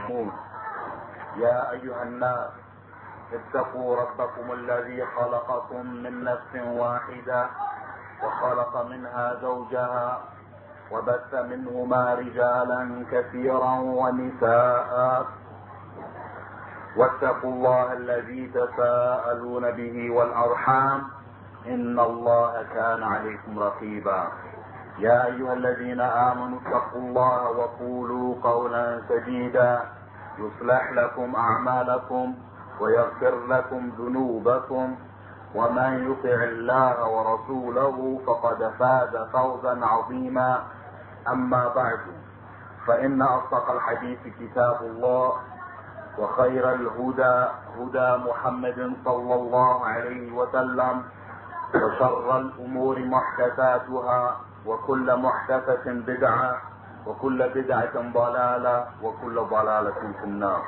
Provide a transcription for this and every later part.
الراحمون. يا أيها الناس اتقوا ربكم الذي خلقكم من نفس واحدة وخلق منها زوجها وبث منهما رجالا كثيرا ونساء واتقوا الله الذي تساءلون به والأرحام إن الله كان عليكم رقيبا. يا أيها الذين آمنوا اتقوا الله وقولوا قولا سديدا يصلح لكم أعمالكم ويغفر لكم ذنوبكم ومن يطع الله ورسوله فقد فاز فوزا عظيما. أما بعد فإن أصدق الحديث كتاب الله وخير الهدى هدى محمد صلى الله عليه وسلم وشر الأمور محدثاتها وكل محدثة بدعة وكل بدعة ضلالة وكل ضلالة في النار.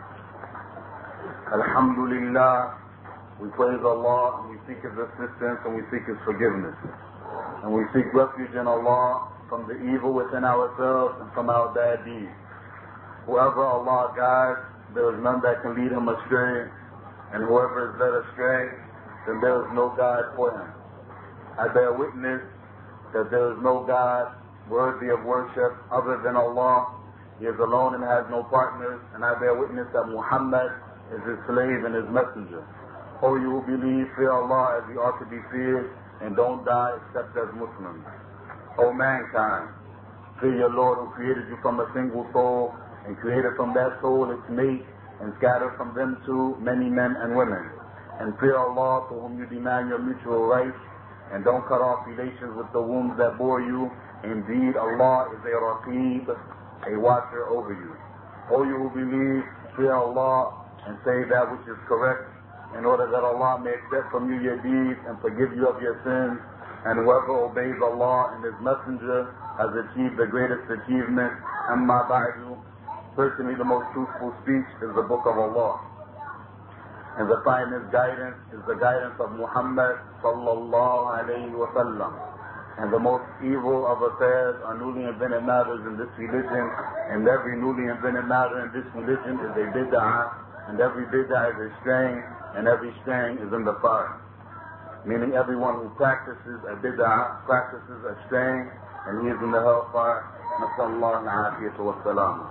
Alhamdulillah, we praise Allah and we seek His assistance and we seek His forgiveness. And we seek refuge in Allah from the evil within ourselves and from our bad deeds. Whoever Allah guides, there is none that can lead him astray. And whoever is led astray, then there is no guide for him. I bear witness that there is no God worthy of worship other than Allah. He is alone and has no partners. And I bear witness that Muhammad is his slave and his messenger. O you who believe, fear Allah as you ought to be feared, and don't die except as Muslims. O mankind, fear your Lord who created you from a single soul, and created from that soul its mate, and scattered from them too many men and women. And fear Allah to whom you demand your mutual rights, and don't cut off relations with the wombs that bore you. Indeed, Allah is a Raqib, a watcher over you. O you who believe, fear Allah and say that which is correct, in order that Allah may accept from you your deeds and forgive you of your sins. And whoever obeys Allah and His Messenger has achieved the greatest achievement. Amma ba'du, certainly the most truthful speech is the Book of Allah. And the finest guidance is the guidance of Muhammad sallallahu alayhi wa sallam. And the most evil of affairs are newly invented matters in this religion, and every newly invented matter in this religion is a bid'ah, and every bid'ah is a strain, and every strain is in the fire. Meaning everyone who practices a bid'ah practices a strain, and he is in the hellfire. Nasallallahu al-afiyata wa salama.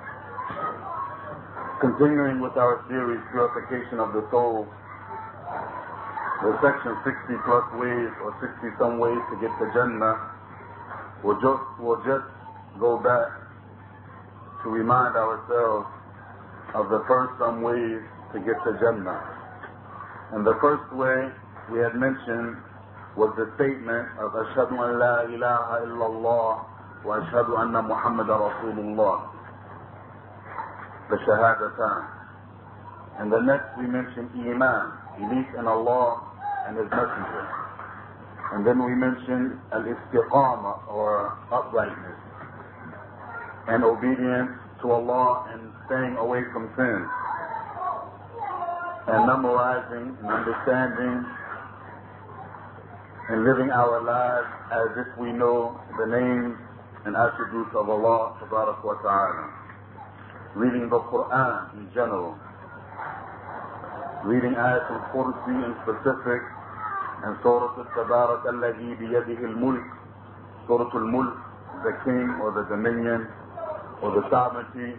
Continuing with our series, Purification of the Soul, the section 60 plus ways or 60 some ways to get to Jannah, we'll just go back to remind ourselves of the first some ways to get to Jannah. And the first way we had mentioned was the statement of Ashhadu an la ilaha illallah wa ashhadu anna Muhammadan Rasulullah, the Shahadatan. And the next we mentioned Iman, belief in Allah and His Messenger. And then we mentioned Al-Istiqama, or uprightness, and obedience to Allah and staying away from sin, and memorizing and understanding and living our lives as if we know the names and attributes of Allah Tabarak wa Ta'ala. Reading the Quran in general, reading Ayat al-Kursi in specific, and Surah al-Tabarak alladhi biyadihi al-mulk, Surah al-Mulk, the king or the dominion or the sovereignty.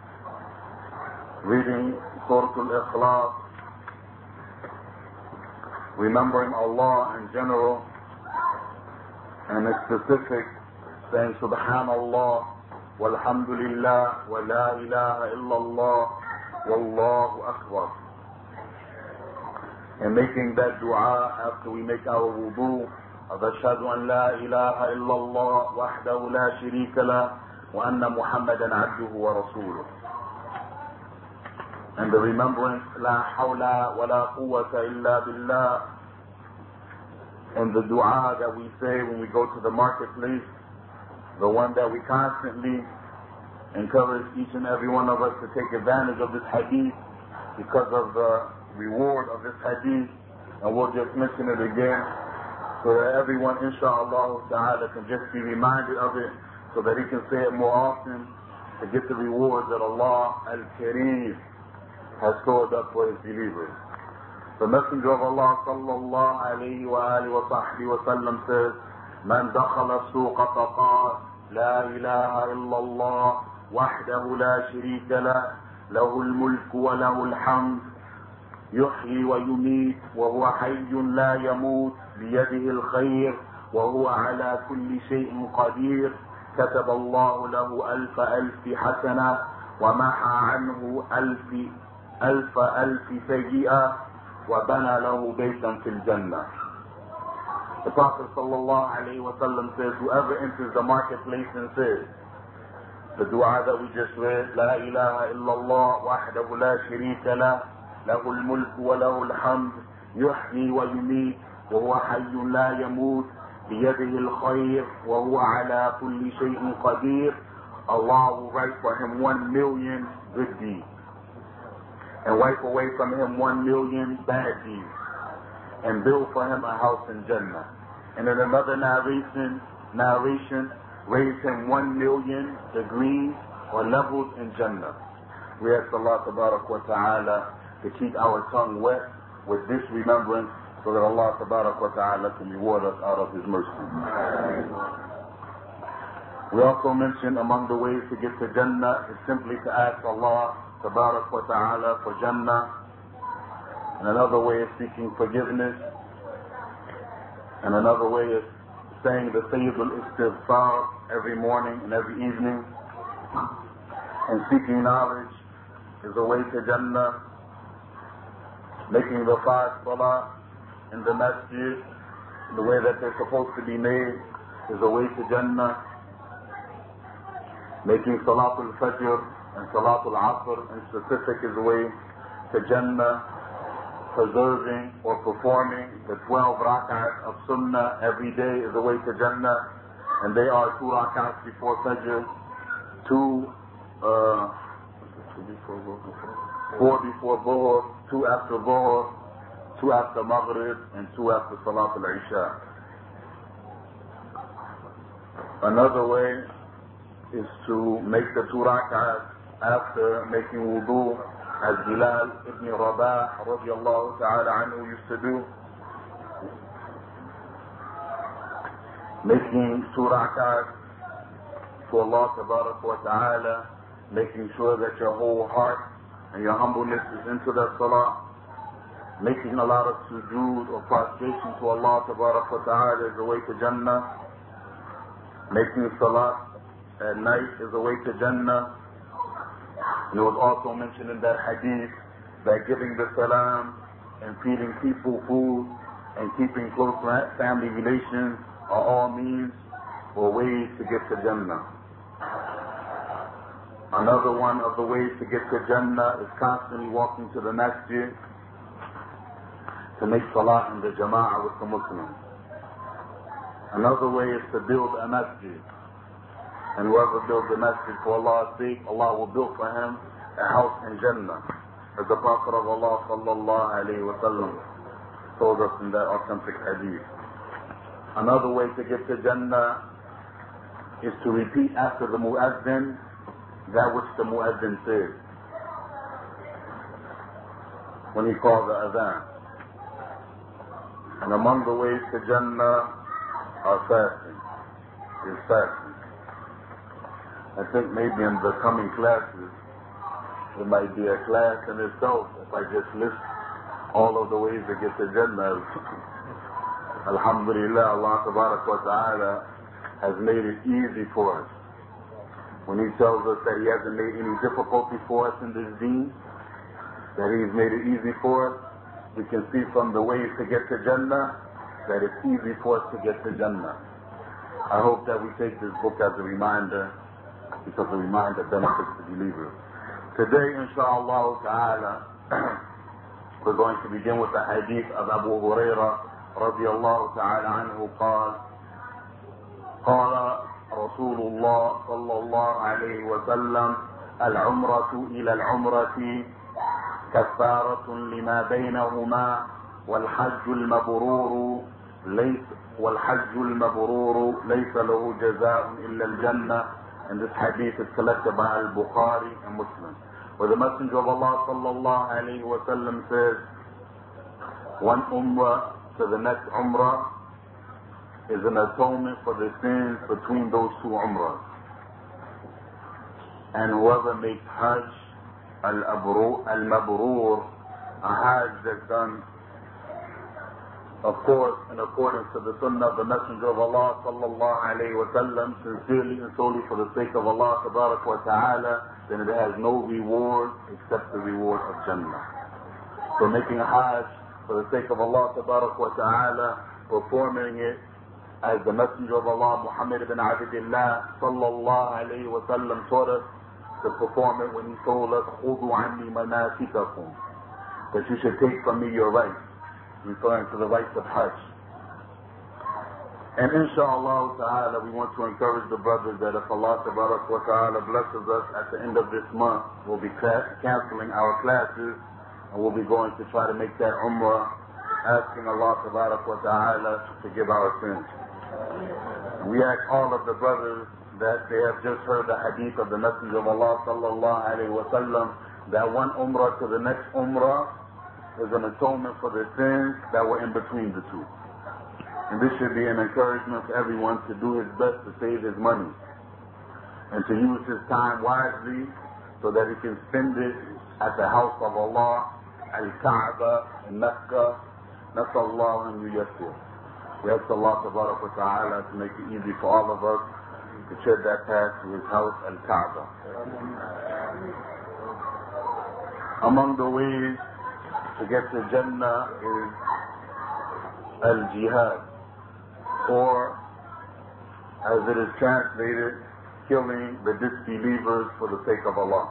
Reading Surah al-Ikhlas, remembering Allah in general, and in specific, saying Subhanallah, Walhamdulillah, wa la ilaha illallah, Wallahu Akbar. And making that dua after we make our wudu of Ashhadu an la ilaha illallah, wahdahu la sharika lah, wa anna Muhammadan abduhu wa rasuluh. And the remembrance, La hawla wa la quwwata illa billah. And the dua that we say when we go to the marketplace, the one that we constantly encourage each and every one of us to take advantage of this hadith because of the reward of this hadith. And we'll just mention it again so that everyone, inshallah ta'ala, can just be reminded of it so that he can say it more often. to get the reward that Allah Al-Kareem has stored up for His believers. The Messenger of Allah sallallahu alayhi wa alihi wa sahbihi wa sallam says, "Man dakhala as-suqa faqala la ilaha illa Allah wahdahu la sharika lah, lahu al-mulku wa lahu al-hamd, yuhyi wa yumeet wa huwa hayyun la yamut, biyadihi al-khayr wa huwa ala kulli shay'in qadir, كتب الله له ألف حسنة ومحى عنه ألف سيئة وبنى له بيتا في الجنة." The Prophet sallallahu alayhi wa sallam says, whoever enters the marketplace and says the dua that we just read, لا إله إلا الله وحده لا شريك له له الملك وله الحمد يحيي ويميت وهو حي لا يموت بيده الخير وهو على كل شيء قدير, Allah will write for him 1 million good deeds and wipe away from him 1 million bad deeds and build for him a house in Jannah. And in another narration, raise him 1 million degrees or levels in Jannah. We ask Allah tabarak wa ta'ala to keep our tongue wet with this remembrance, so that Allah tabarak wa ta'ala can reward us out of His mercy. We also mentioned among the ways to get to Jannah is simply to ask Allah tabarak wa ta'ala for Jannah. And another way is seeking forgiveness. And another way is saying the Sayyid al-Istighfar every morning and every evening. And seeking knowledge is a way to Jannah. Making the 5 salah in the masjid the way that they're supposed to be made is a way to Jannah. Making Salatul Fajr and Salatul Asr in specific is a way to Jannah. Preserving or performing the 12 rak'ahs of Sunnah every day is a way to Jannah. And they are 2 rak'ahs before Fajr, 4 before Dhuhr, 2 after Dhuhr, 2 after Maghrib, and 2 after Salat al-Isha. Another way is to make the 2 rak'ahs after making wudu, as Bilal ibn Rabah radiallahu ta'ala anhu used to do. Making 2 rak'ahs to Allah tabarak wa ta'ala, making sure that your whole heart and your humbleness is into that salah. Making a lot of sujood or prostration to Allah tabarak wa ta'ala is a way to Jannah. Making salah at night is a way to Jannah. And it was also mentioned in that hadith that giving the salam and feeding people food and keeping close family relations are all means or ways to get to Jannah. Another one of the ways to get to Jannah is constantly walking to the masjid to make salah in the jama'ah with the Muslims. Another way is to build a masjid. And whoever builds a masjid for Allah's sake, Allah will build for him a house in Jannah. As the Prophet of Allah sallallahu alayhi wa sallam told us in that authentic hadith. Another way to get to Jannah is to repeat after the mu'azzin that which the mu'azzin says when he calls the adhan. And among the ways to Jannah are fasting. Is fasting. I think maybe in the coming classes there might be a class in itself if I just list all of the ways to get to Jannah. Alhamdulillah, Allah tabarak wa ta'ala has made it easy for us. When He tells us that He hasn't made any difficulty for us in this deen, that He's made it easy for us, we can see from the ways to get to Jannah that it's easy for us to get to Jannah. I hope that we take this book as a reminder, because a reminder benefits the believer. Today, inshaAllah ta'ala, we're going to begin with the hadith of Abu Hurairah radiallahu ta'ala anhu قال قال رسول الله صلى الله عليه وسلم العمرة إلى العمرة كفارة لما بينهما والحج المبرور ليس له جزاء إلا الجنة And this hadith is collected by Al-Bukhari and Muslim, where the Messenger of Allah sallallahu alayhi wa sallam says, one umrah to the next umrah is an atonement for the sins between those two umrahs. And whoever makes Hajj al-Mabrur, a Hajj that's done, of course, in accordance to the sunnah of the Messenger of Allah sallallahu alayhi wa sallam, sincerely and solely for the sake of Allah tabarak wa ta'ala, then it has no reward except the reward of Jannah. So making a Hajj for the sake of Allah tabarak wa ta'ala, performing it as the Messenger of Allah Muhammad ibn Abdullah sallallahu alayhi wa sallam taught us to perform it when he told us, خُذُوا عَنِّي مَنَاسِكَكُمْ, that you should take from me your rights, referring to the rights of Hajj. And inshallah ta'ala, we want to encourage the brothers that if Allah tabarak wa ta'ala blesses us at the end of this month, we'll be canceling our classes and we'll be going to try to make that umrah, asking Allah tabarak wa ta'ala to forgive our sins. And we ask all of the brothers that they have just heard the hadith of the Messenger of Allah sallallahu alayhi wa sallam, that one umrah to the next umrah is an atonement for the sins that were in between the two. And this should be an encouragement for everyone to do his best to save his money and to use his time wisely so that he can spend it at the house of Allah, Al-Kaaba, in Mecca. Nasallahu an yuyassir. We ask Allah tabarak wa ta'ala to make it easy for all of us to tread that path to his house, Al-Kaaba. Among the ways to get to Jannah is al-jihad, or as it is translated, killing the disbelievers for the sake of Allah.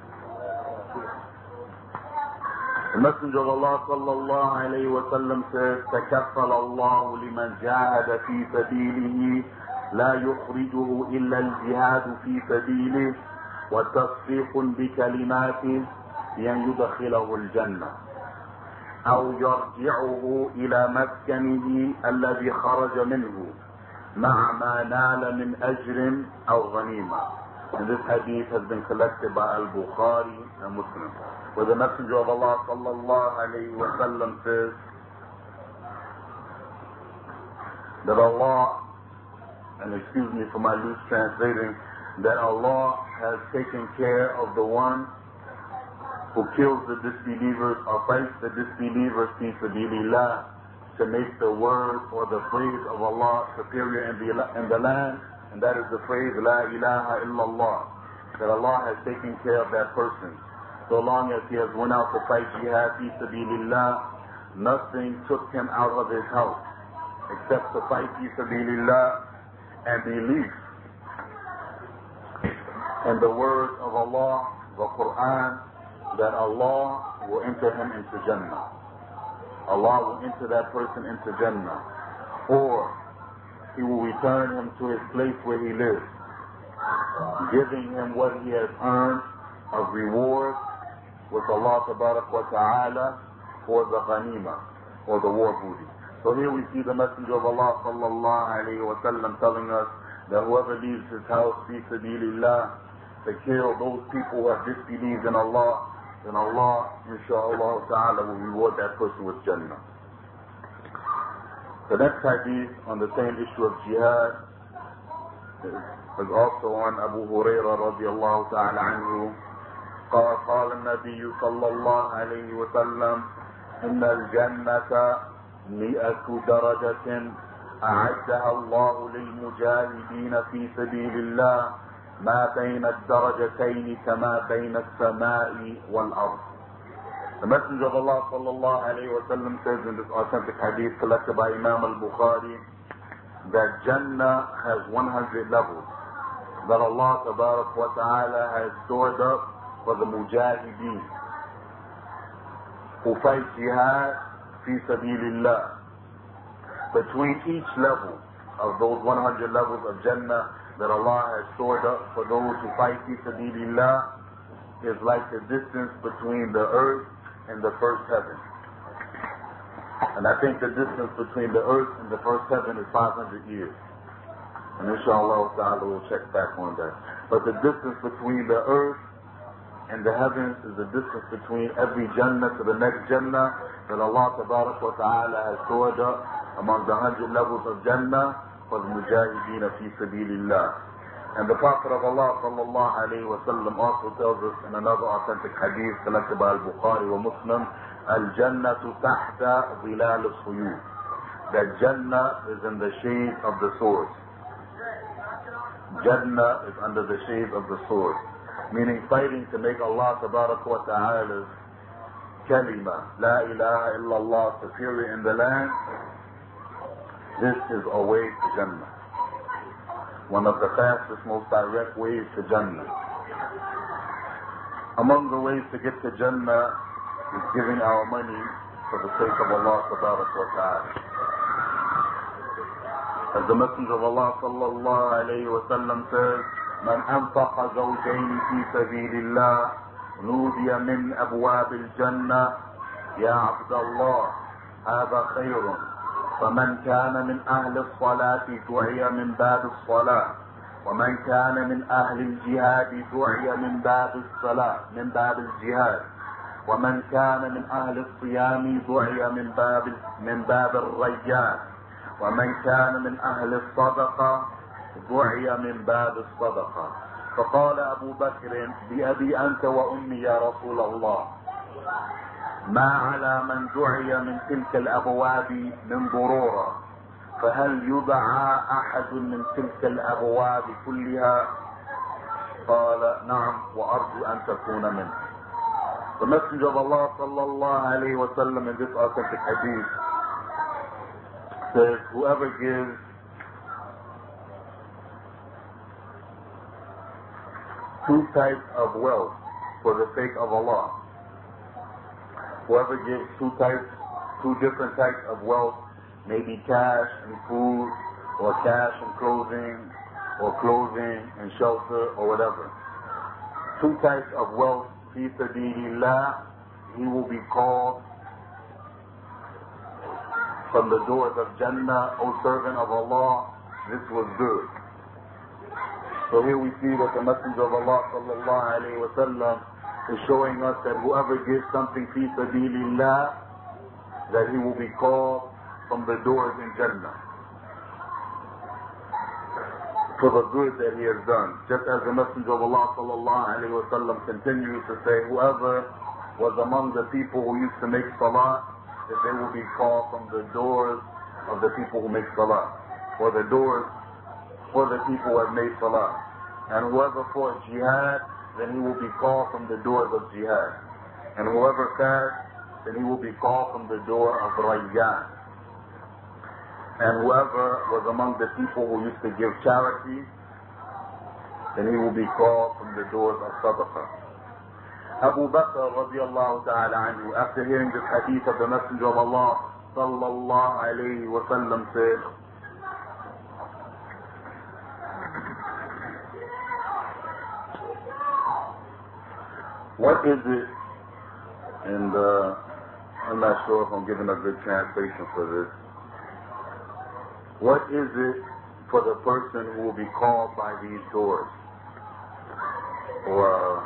The Messenger of Allah sallallahu alayhi wa sallam says, تَكَفَّلَ اللَّهُ لِمَنْ جَاهَدَ فِي سَبِيلِهِ لَا يُخْرِجُهُ إِلَّا الْجِهَادُ فِي سَبِيلِهِ وَتَصْفِيقٌ بِكَلِمَاتِهِ لِأَنْ يُدْخِلَهُ الْجَنَّةِ أو يرجعه إلى مسكنه الذي خرج منه مع ما نال من أجر أو غنيمة. And this hadith has been collected by Al-Bukhari and Muslim, where the Messenger of Allah sallallahu alayhi wa sallam says that Allah, and excuse me for my loose translating, that Allah has taken care of the one who kills the disbelievers or fights the disbelievers fi sabilillah, to make the word or the phrase of Allah superior in the land, and that is the phrase La ilaha illallah, that Allah has taken care of that person. So long as he has went out to fight jihad fi sabilillah, nothing took him out of his house except to fight fi sabilillah and belief in the words of Allah, the Quran, that Allah will enter him into Jannah. Allah will enter that person into Jannah. Or he will return him to his place where he lives, giving him what he has earned of reward with Allah tabarak wa ta'ala for the ghanima, or the war booty. So here we see the Messenger of Allah sallallahu alayhi wa sallam telling us that whoever leaves his house fi sabilillah to kill those people who have disbelieved in Allah, then Allah, inshaAllah ta'ala, will reward that person with Jannah. The next hadith on the same issue of jihad is also on Abu Hurairah radiallahu ta'ala anhu. قال النبي صلى الله عليه وسلم إن الجنة 100 درجة أعدها الله للمجاهدين في سبيل الله ما بين الدرجتين كما بين السماء والأرض. The Messenger of Allah sallallahu alayhi wa sallam says in this authentic hadith collected by Imam al-Bukhari that Jannah has 100 levels that Allah tabarak wa ta'ala has stored up for the mujahideen who fight jihad fi sabilillah. Between each level of those 100 levels of Jannah that Allah has stored up for those who fight fi sabilillah is like the distance between the earth and the first heaven. And I think the distance between the earth and the first heaven is 500 years. And inshallah ta'ala we'll check back on that. But the distance between the earth and the heavens is the distance between every Jannah to the next Jannah that Allah Tabarak wa Ta'ala has stored up among the 100 levels of Jannah for the Mujahideen fi Sabilillah. And the Prophet of Allah sallallahu alayhi wa sallam also tells us in another authentic hadith collected by Al-Bukhari wa Muslim, Al-Jannatu tahta zilal al-suyud. That Jannah is in the shade of the sword. Jannah is under the shade of the sword. Meaning fighting to make Allah Tabarak wa Ta'ala's kalima, La ilaha illallah, superior in the land. This is a way to Jannah. One of the fastest, most direct ways to Jannah. Among the ways to get to Jannah is giving our money for the sake of Allah Tabarak wa Ta'ala. As the Messenger of Allah sallallahu alayhi wa sallam says, من أنفق زوجين في سبيل الله نودي من أبواب الجنة يا عبد الله هذا خير فمن كان من أهل الصلاة دعي من باب الصلاة ومن كان من أهل الجهاد دعي من باب الصلاة من باب الجهاد ومن كان من أهل الصيام دعي من باب الريان ومن كان من أهل الصدقة دعي من باب الصدقة. فقال أبو بكر بأبي أنت وأمي يا رسول الله ما على من دعي من تلك الأبواب من ضرورة فهل يدعى أحد من تلك الأبواب كلها؟ قال نعم وأرجو أن تكون منه. The Messenger of Allah sallallahu alayhi wa sallam in this authentic hadith says, whoever gives two types of wealth for the sake of Allah, whoever gives two different types of wealth, maybe cash and food, or cash and clothing, or clothing and shelter, or whatever. Two types of wealth, fi sabilillah, he will be called from the doors of Jannah, O servant of Allah, this was good. So here we see that the Messenger of Allah sallallahu alayhi wa sallam is showing us that whoever gives something fi sabilillah, that he will be called from the doors in Jannah for the good that he has done. Just as the Messenger of Allah sallallahu alayhi wa sallam continues to say, whoever was among the people who used to make salah, that they will be called from the doors of the people who make salah, or the doors for the people who have made salah. And whoever fought jihad, then he will be called from the doors of jihad. And whoever fasts, then he will be called from the door of Rayyan. And whoever was among the people who used to give charity, then he will be called from the doors of Sadaqah. Abu Bakr radiallahu ta'ala anhu, after hearing this hadith of the Messenger of Allah sallallahu alayhi wa sallam said, what is it, and I'm not sure if I'm giving a good translation for this, what is it for the person who will be called by these doors? Or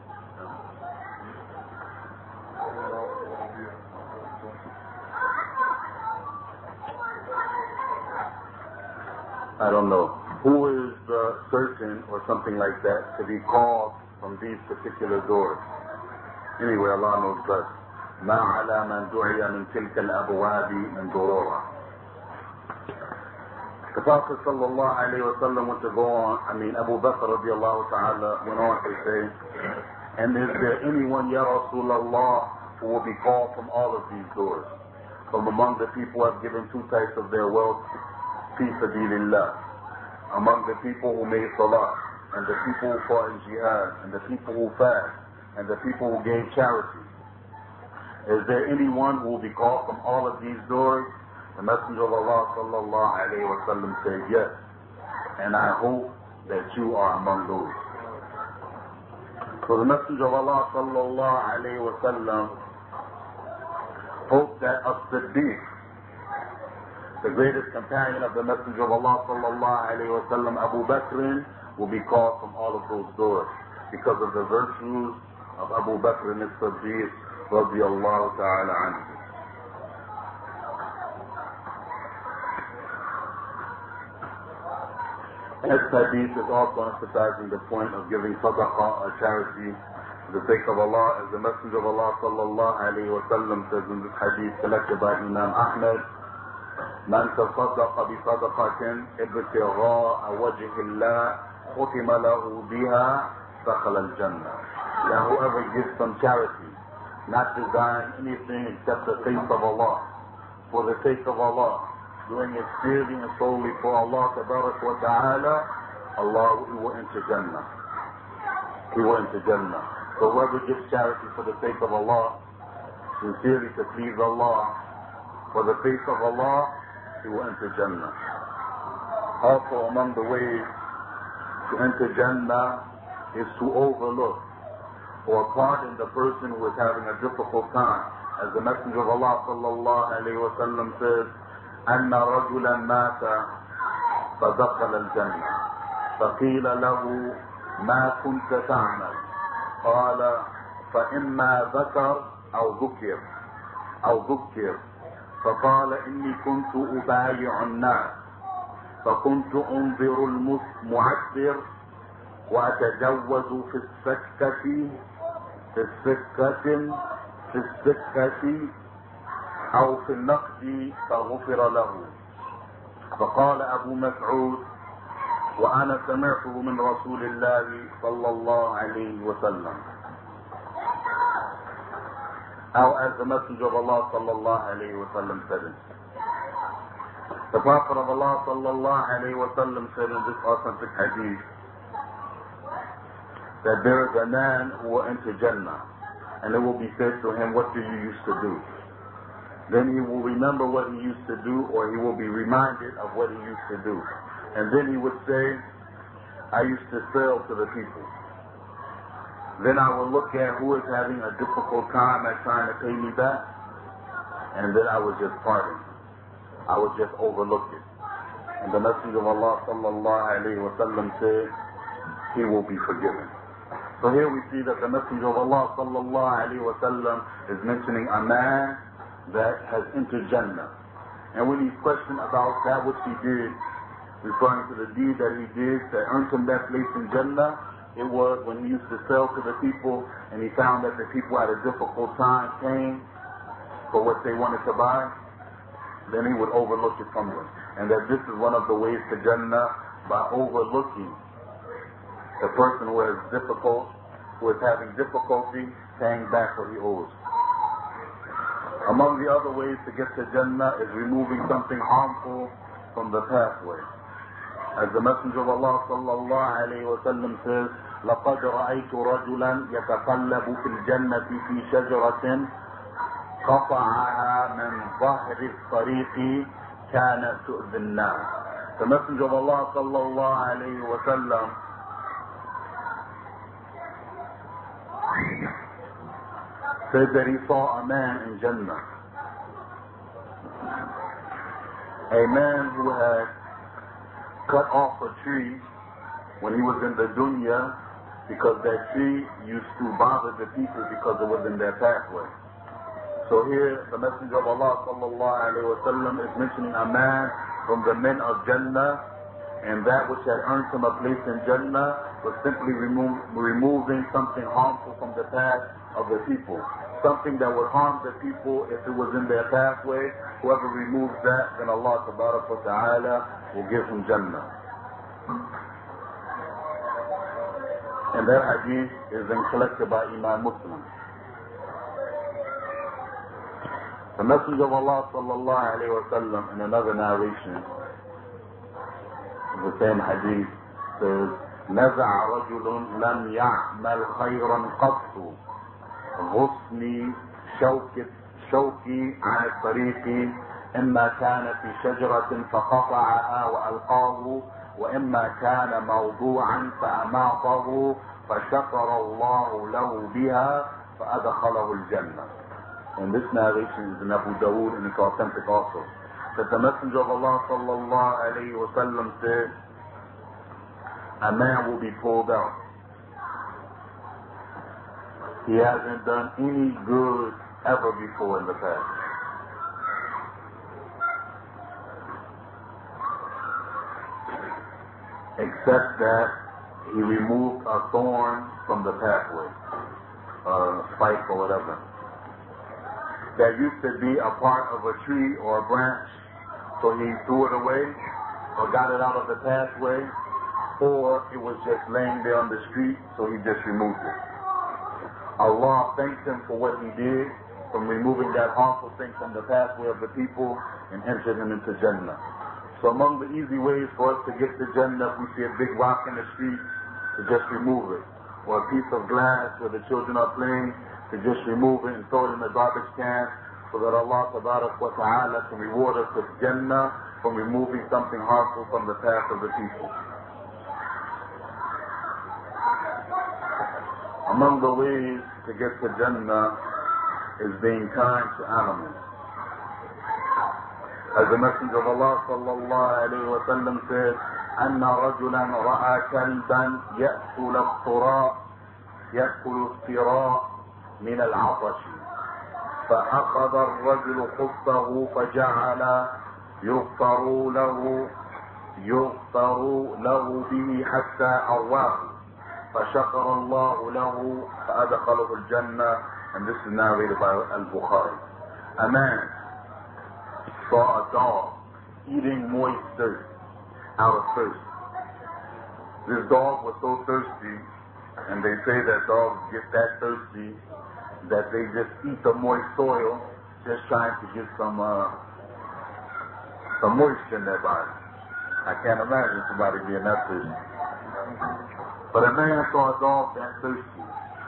I don't know. Who is certain or something like that to be called from these particular doors? Anyway, Allah knows best. ما على من دعي من تلك الأبواب من ضرورة. The Prophet sallallahu alayhi wa sallam went to go on, Abu Bakr radiallahu ta'ala went on to say, and is there anyone, Ya Rasulullah, who will be called from all of these doors? From among the people who have given two types of their wealth, fi sabilillah, among the people who made salah, and the people who fought in jihad, and the people who fast, and the people who gave charity. Is there anyone who will be called from all of these doors? The Messenger of Allah sallallahu alayhi wa sallam said yes, and I hope that you are among those. So the Messenger of Allah sallallahu alayhi wa sallam hoped that as-Siddiq, The greatest companion of the Messenger of Allah sallallahu alayhi wa sallam, Abu Bakr, will be called from all of those doors because of the virtues of Abu Bakr as-Siddiq radiyallahu ta'ala anhu. This hadith is also emphasizing the point of giving sadaqah or charity for the sake of Allah, as the Messenger of Allah sallallahu alayhi wa sallam says in this hadith collected by Imam Ahmad, من تصدق بصدقة ابتغاء وجه الله ختم له بها دخل الجنة. That whoever gives some charity, not desiring anything except the face of Allah, for the sake of Allah, doing it sincerely and solely for Allah tabarak wa ta'ala, Allah will enter Jannah. He will enter Jannah. So whoever gives charity for the sake of Allah, sincerely to please Allah, for the sake of Allah, he will enter Jannah. Also among the ways to enter Jannah is to overlook or pardon the person who is having a difficult time. As the Messenger of Allah sallallahu alayhi wa sallam says, أن رجلا مات فدخل الجنة فقيل له ما كنت تعمل قال فإما ذكر أو ذكر فقال إني كنت أبايع الناس فكنت أنظر المعسر وأتجوز في السكة أو في النقد فغفر له. فقال أبو مسعود وأنا سمعته من رسول الله صلى الله عليه وسلم. Or as the Messenger of Allah sallallahu alayhi wa sallam said it. The Prophet of Allah sallallahu alayhi wa sallam said in this authentic hadith that there is a man who will enter Jannah, and it will be said to him, what do you used to do? Then he will remember what he used to do, or he will be reminded of what he used to do. And then he would say, I used to sell to the people. Then I will look at who is having a difficult time at trying to pay me back, and then I would just pardon. I would just overlook it. And the Messenger of Allah sallallahu alayhi wa sallam said, he will be forgiven. So here we see that the Messenger of Allah sallallahu alayhi wa sallam is mentioning a man that has entered Jannah. And when he's questioned about that which he did, referring to the deed that he did that earned him that place in Jannah, it was when he used to sell to the people and he found that the people had a difficult time paying for what they wanted to buy, then he would overlook it from them. And that this is one of the ways to Jannah, by overlooking the person who is having difficulty paying back what he owes. Among the other ways to get to Jannah is removing something harmful from the pathway. As the Messenger of Allah sallallahu alayhi wa sallam says, لَقَدْ رَأَيْتُ رَجُلًا يَتَقَلَّبُ فِي الْجَنَّةِ فِي شَجْرَةٍ قَطَعَهَا مِنْ ظَهْرِ الطَّرِيقِ كَانَتْ تُؤْذِي النَّاسَ. The Messenger of Allah sallallahu alayhi wa sallam said that he saw a man in Jannah. A man who had cut off a tree when he was in the dunya because that tree used to bother the people because it was in their pathway. So here the Messenger of Allah sallallahu alayhi wa sallam is mentioning a man from the men of Jannah, and that which had earned him a place in Jannah was simply removing something harmful from the path of the people. Something that would harm the people if it was in their pathway. Whoever removes that, then Allah tabarak wa ta'ala will give him Jannah. And that hadith is then collected by Imam Muslim. The Messenger of Allah sallallahu alayhi wa sallam in another narration of the same hadith says, نزع رجل لم يعمل خيرا قط غصني شوكي عن الطريق إما كان في شجرة فقطعها وألقاه وإما كان موضوعا فأماطه فشكر الله له بها فأدخله الجنة. And this narration is in Abu Dawood and it's authentic also. that the Messenger of Allah sallallahu alayhi wa sallam said, a man will be pulled out. He hasn't done any good ever before in the past. Except that he removed a thorn from the pathway, a spike or whatever. That used to be a part of a tree or a branch, so he threw it away or got it out of the pathway, or it was just laying there on the street, so he just removed it. Allah thanked him for what he did from removing that harmful thing from the pathway of the people and entered him into Jannah. So among the easy ways for us to get to Jannah, if we see a big rock in the street, to just remove it. Or a piece of glass where the children are playing, to just remove it and throw it in the garbage can, so that Allah Tabarak wa Ta'ala can reward us with Jannah from removing something harmful from the path of the people. Among the ways to get to Jannah is being kind to animals. As the Messenger of Allah sallallahu alayhi wa sallam said, أن رجلا رأى كلبا يأكل الثراء من العطش فأخذ الرجل خفه فجعل يغفر له به حتى أرواه فشكر الله له فأدخله الجنة. And this is narrated by Al-Bukhari. A man saw a dog eating moist dirt out of thirst. This dog was so thirsty, and they say that dogs get that thirsty that they just eat the moist soil, just trying to get some moisture in their body. I can't imagine somebody being that thirsty. But a man saw a dog that thirsty.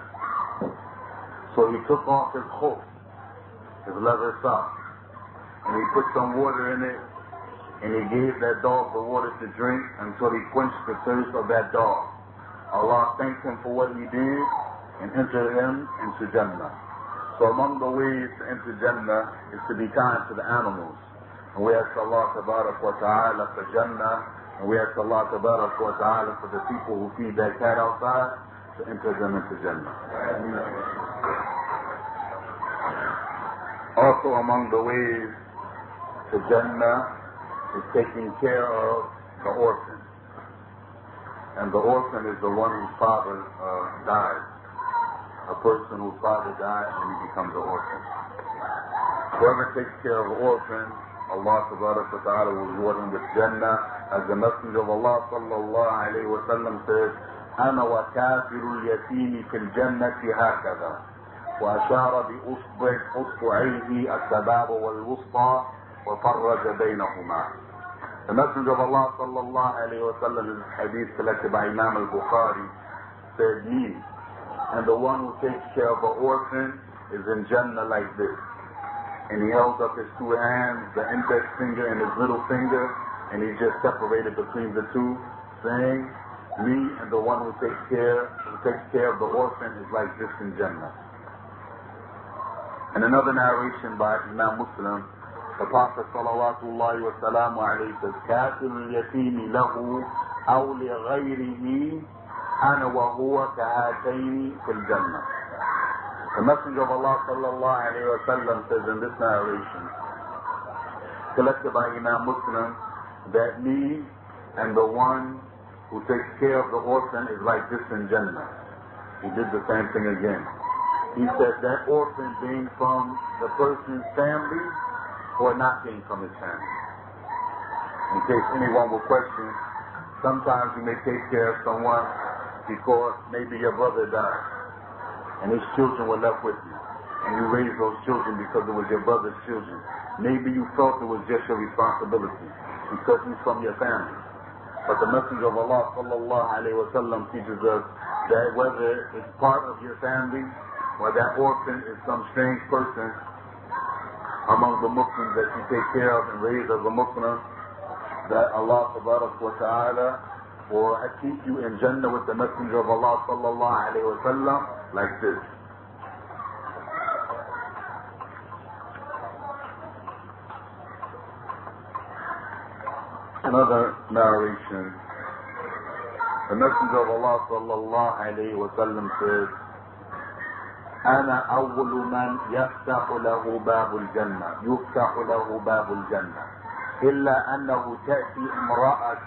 So he took off his khuf, his leather sock, and he put some water in it, and he gave that dog the water to drink until he quenched the thirst of that dog. Allah thanked him for what he did and entered him into Jannah. So among the ways to enter Jannah is to be kind to the animals. And we ask Allah Tabarak wa Ta'ala for Jannah, and we ask Allah Tabarak wa Ta'ala for the people who feed that cat outside to enter them into Jannah. Also among the ways to Jannah is taking care of the orphan. And the orphan is the one whose father died. A person whose father died and he becomes an orphan. Whoever takes care of an orphan, Allah Subhanahu wa Ta'ala will reward him with Jannah. As the Messenger of Allah sallallahu alayhi wa sallam says, أنا وكافر اليتيم في الجنة هكذا وأشار بأصبعيه السباب والوسطى وفرج بينهما. The Messenger of Allah sallallahu alayhi wa sallam in this hadith collected by Imam al-Bukhari said, me and the one who takes care of an orphan is in Jannah like this. And he held up his two hands, the index finger and his little finger, and he just separated between the two, saying, me and the one who takes care of the orphan is like this in Jannah. And another narration by Imam Muslim, the Prophet salawatullahi wa salamu alayhi says, كَاتِلُ الْيَتِيمِ لَهُ أَوْ لِغَيْرِهِ أَنَا وَهُوَ كَهَاتَيْنِ فِي الْجَنَّةِ. The Messenger of Allah sallallahu alayhi wa sallam says in this narration, collected by Imam Muslim, that me and the one who takes care of the orphan is like this in Jannah. He did the same thing again. He said that orphan being from the person's family or not being from his family. In case anyone will question, sometimes you may take care of someone because maybe your brother died and his children were left with you. And you raised those children because it was your brother's children. Maybe you felt it was just your responsibility because he's from your family. But the Messenger of Allah sallallahu alayhi wa sallam teaches us that whether it's part of your family or that orphan is some strange person among the Muslims that you take care of and raise as a Muslim, that Allah subhanahu wa ta'ala will keep you in Jannah with the Messenger of Allah sallallahu alayhi wa sallam like this. Another narration. The Messenger of Allah sallallahu alayhi wa sallam says, أنا أول من يفتح له باب الجنة إلا أنه تأتي امرأة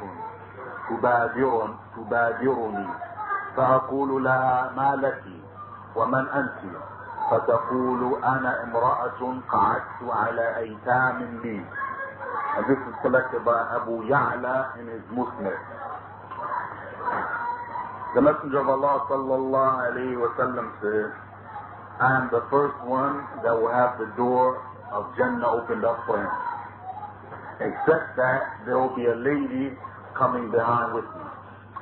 تبادرني فأقول لها ما لك ومن أنت فتقول أنا امرأة قعدت على أيتام لي. And this is collected by Abu Ya'la in his Musnad. The Messenger of Allah sallallahu alayhi wa sallam says, I am the first one that will have the door of Jannah opened up for him. Except that there will be a lady coming behind with me.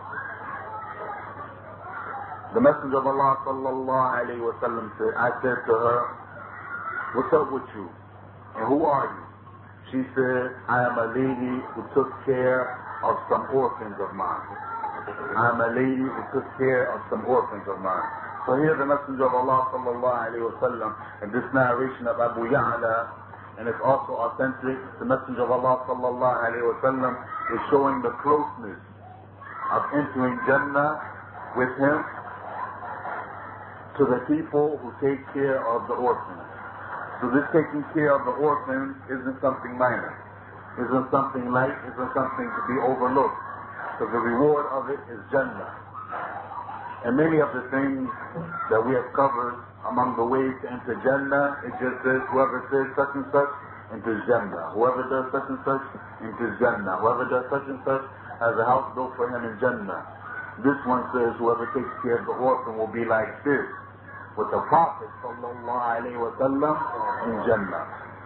The Messenger of Allah sallallahu alayhi wa sallam said, I said to her, what's up with you? And who are you? She said, I am a lady who took care of some orphans of mine. I am a lady who took care of some orphans of mine. So here the Messenger of Allah sallallahu alayhi wa sallam, in this narration of Abu Ya'la, and it's also authentic, the Messenger of Allah sallallahu alayhi wa sallam is showing the closeness of entering Jannah with him to the people who take care of the orphans. So this taking care of the orphans isn't something minor, isn't something light, isn't something to be overlooked. Because the reward of it is Jannah. And many of the things that we have covered among the ways to enter Jannah, it just says whoever says such and such enters Jannah. Whoever does such and such enters Jannah. Whoever does such and such has a house built for him in Jannah. This one says whoever takes care of the orphan will be like this, with the Prophet sallallahu alayhi wa sallam in Jannah.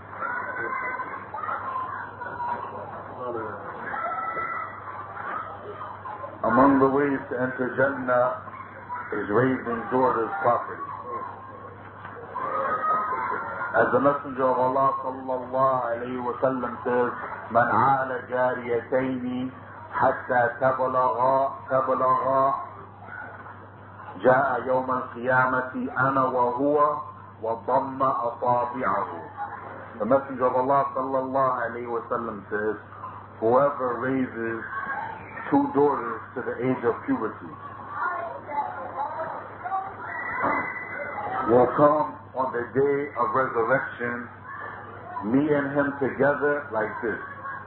Among the ways to enter Jannah is raising daughters properly. As the Messenger of Allah sallallahu alayhi wa sallam says, من عال جاريتين حتى تبلغا جاء يوم القيامة أنا وهو وضم أصابعه. The Messenger of Allah sallallahu alayhi wa sallam says, whoever raises two daughters to the age of puberty will come on the day of resurrection, me and him together like this.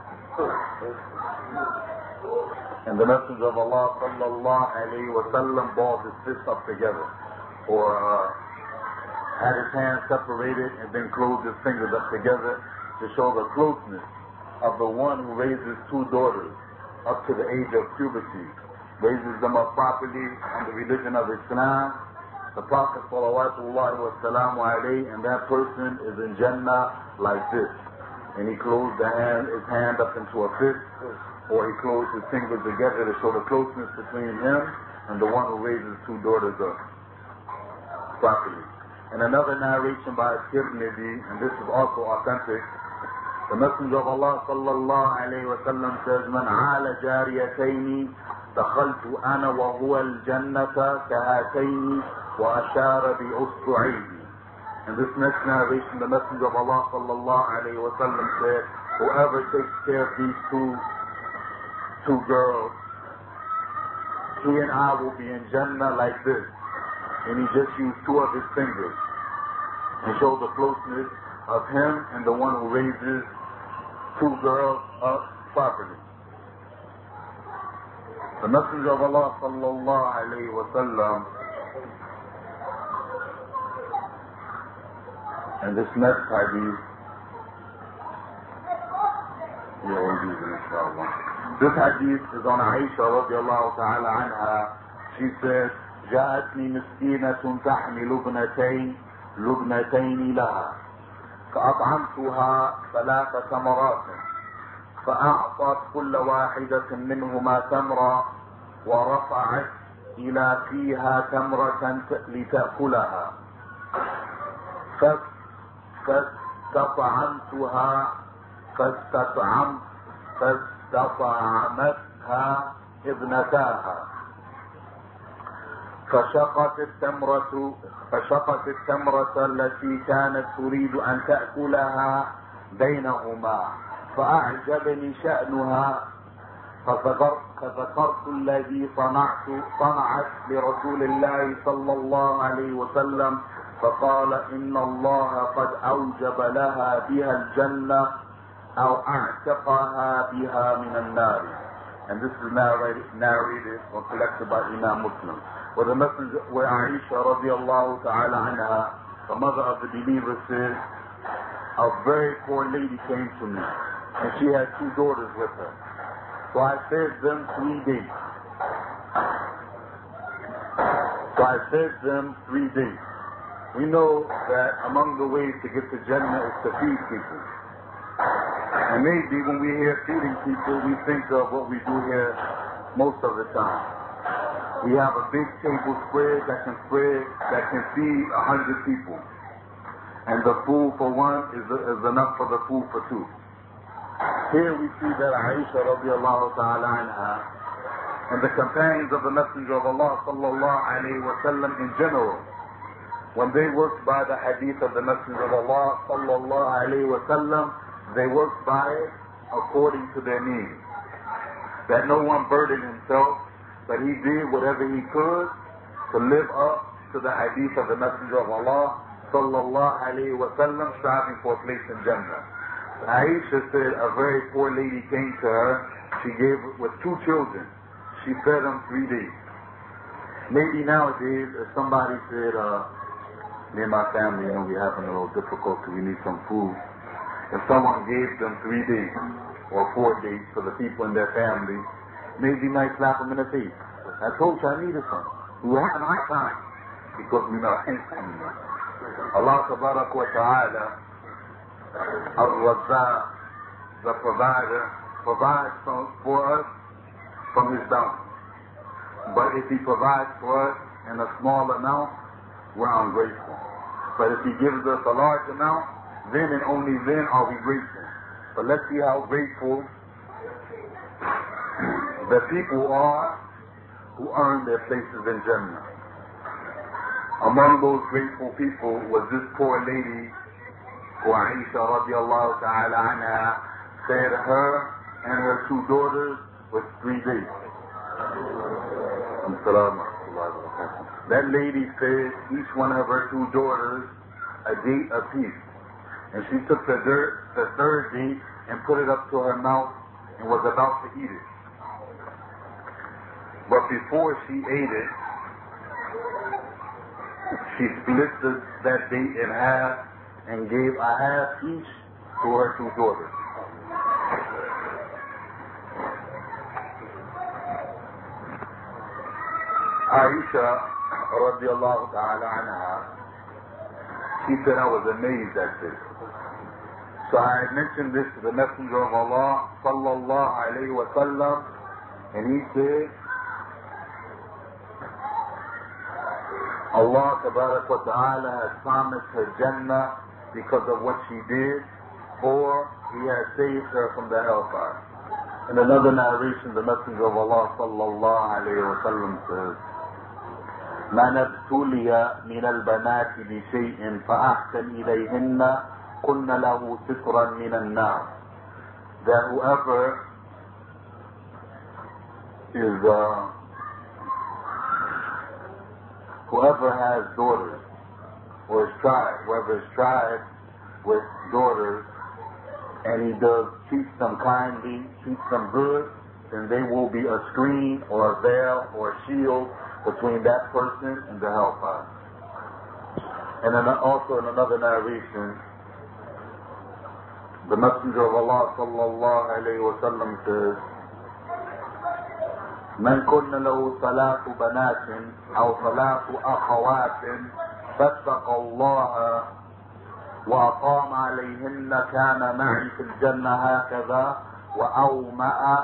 And the Messenger of Allah sallallahu alayhi wa sallam balled his fists up together, or had his hands separated and then closed his fingers up together to show the closeness of the one who raises two daughters up to the age of puberty, raises them up properly on the religion of Islam. The Prophet sallallahu wasallam alayhi, and that person is in Jannah like this. And he closed his hand up into a fist, or he closed his fingers together to show the closeness between him and the one who raises two daughters up properly. And another narration by Tirmidhi, and this is also authentic, the Messenger of Allah sallallahu alayhi wa sallam says, من عال جاريتين دخلت أنا وهو الجنة كهاتين وأشار بأصبعيه. In this next narration, the Messenger of Allah sallallahu alayhi wa sallam said, whoever takes care of these two girls, he and I will be in Jannah like this. And he just used two of his fingers and showed the closeness of him and the one who raises two girls up properly. The Messenger of Allah sallallahu alayhi wa sallam, and this next hadith, this hadith is on Aisha radiallahu ta'ala anha. She says, جاءتني مسكينة تحمل لبنتين لها فأطعمتها 3 تمرات فأعطت كل واحدة منهما تمرة ورفعت إلى فيها تمرة لتأكلها فاستطعمتها ابنتاها فشقت التمرة التي كانت تريد أن تأكلها بينهما فأعجبني شأنها فذكرت الذي صنعت لرسول الله صلى الله عليه وسلم فقال إن الله قد أوجب لها بها الجنة أو أعتقها بها من النار. And this is narrated or collected by Imam Muslim. Where Aisha radiallahu ta'ala anha, the mother of the believers, says, a very poor lady came to me and she had 2 daughters with her. So I fed them 3 days. We know that among the ways to get to Jannah is to feed people. And maybe when we hear feeding people, we think of what we do here most of the time. We have a big table spread that can feed 100 people. And the food for one is enough for the food for 2. Here we see that Aisha radiallahu ta'ala anha and the companions of the Messenger of Allah sallallahu alayhi wa sallam in general, when they worked by the hadith of the Messenger of Allah sallallahu alayhi wa sallam, they worked by it according to their needs. That no one burdened himself, but he did whatever he could to live up to the hadith of the Messenger of Allah sallallahu alayhi wa sallam, striving for a place in Jannah. Aisha said a very poor lady came to her. She gave with 2 children. She fed them 3 days. Maybe nowadays, if somebody said, me and my family, we're having a little difficulty, we need some food. If someone gave them 3 days or 4 days for the people in their family, maybe you might slap them in the face. I told you I needed some. We were having a hard time because we know Allah tabarak wa ta'ala, Al-Razzaq, the provider, provides for us from his bounty. But if he provides for us in a small amount, we're ungrateful. But if he gives us a large amount, then and only then are we grateful. But let's see how grateful the people are who earn their places in Jannah. Among those grateful people was this poor lady who Aisha radiallahu ta'ala anha fed her and her 2 daughters with 3 days. That lady fed each one of her 2 daughters a date apiece. And she took the 3rd date and put it up to her mouth and was about to eat it. But before she ate it, she split that date in half and gave a half each to her 2 daughters. Aisha radiallahu ta'ala anha, she said, I was amazed at this. So I had mentioned this to the Messenger of Allah sallallahu alayhi wa sallam, and he said, Allah tabarak wa ta'ala has promised her Jannah because of what she did, or he has saved her from the hellfire. In another narration, the Messenger of Allah sallallahu alayhi wa sallam says, من ابتلي من البنات بشيء فأحسن إليهن كن له سترا من النار. That whoever has daughters or is tried with daughters and he treats them kindly, treats them good, then they will be a screen or a veil or a shield between that person and the hellfire. And then also in another narration, the Messenger of Allah sallallahu alayhi wa sallam says, من كن له 3 بنات أو 3 أخوات فاتقى الله وأقام عليهن كان معي في الجنة هكذا وأومأ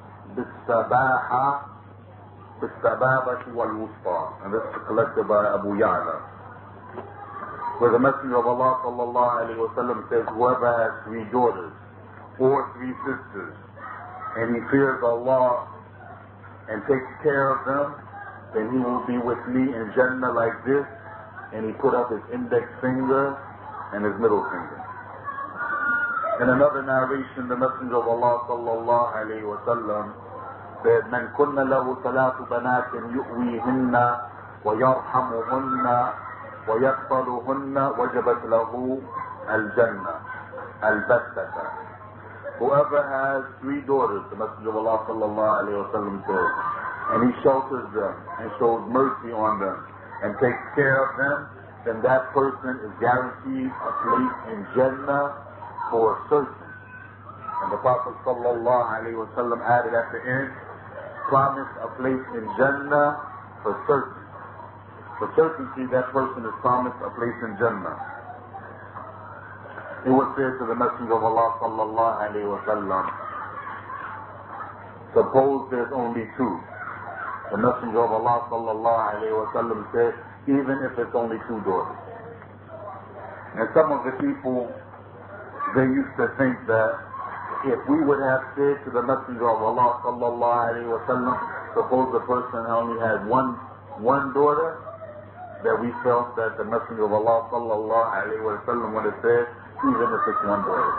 بالسبابة والوسطى. And this is collected by Abu Ya'la. Where the Messenger of Allah sallallahu alayhi wa sallam says, whoever has 3 daughters or 3 sisters and he fears Allah and takes care of them, then he will be with me in Jannah like this. And he put up his index finger and his middle finger. In another narration, the Messenger of Allah sallallahu alayhi wa sallam said, من كن له ثلاث بنات يؤويهن ويرحمهن ويقبلهن وجبت له الجنة البتة. Whoever has 3 daughters, the Messenger of Allah sallallahu alayhi wa sallam says, and he shelters them and shows mercy on them and takes care of them, then that person is guaranteed a place in Jannah for certain. And the Prophet sallallahu alayhi wa sallam added at the end, promised a place in Jannah for certain. For certainty, that person is promised a place in Jannah. It was said to the Messenger of Allah sallallahu alayhi wa sallam, suppose there's only 2. The Messenger of Allah sallallahu alayhi wa sallam said, even if it's only 2 daughters. And some of the people, they used to think that if we would have said to the Messenger of Allah sallallahu alayhi wa sallam, suppose the person only had one daughter, that we felt that the Messenger of Allah sallallahu alayhi wa sallam would have said, even if it's 1 daughter.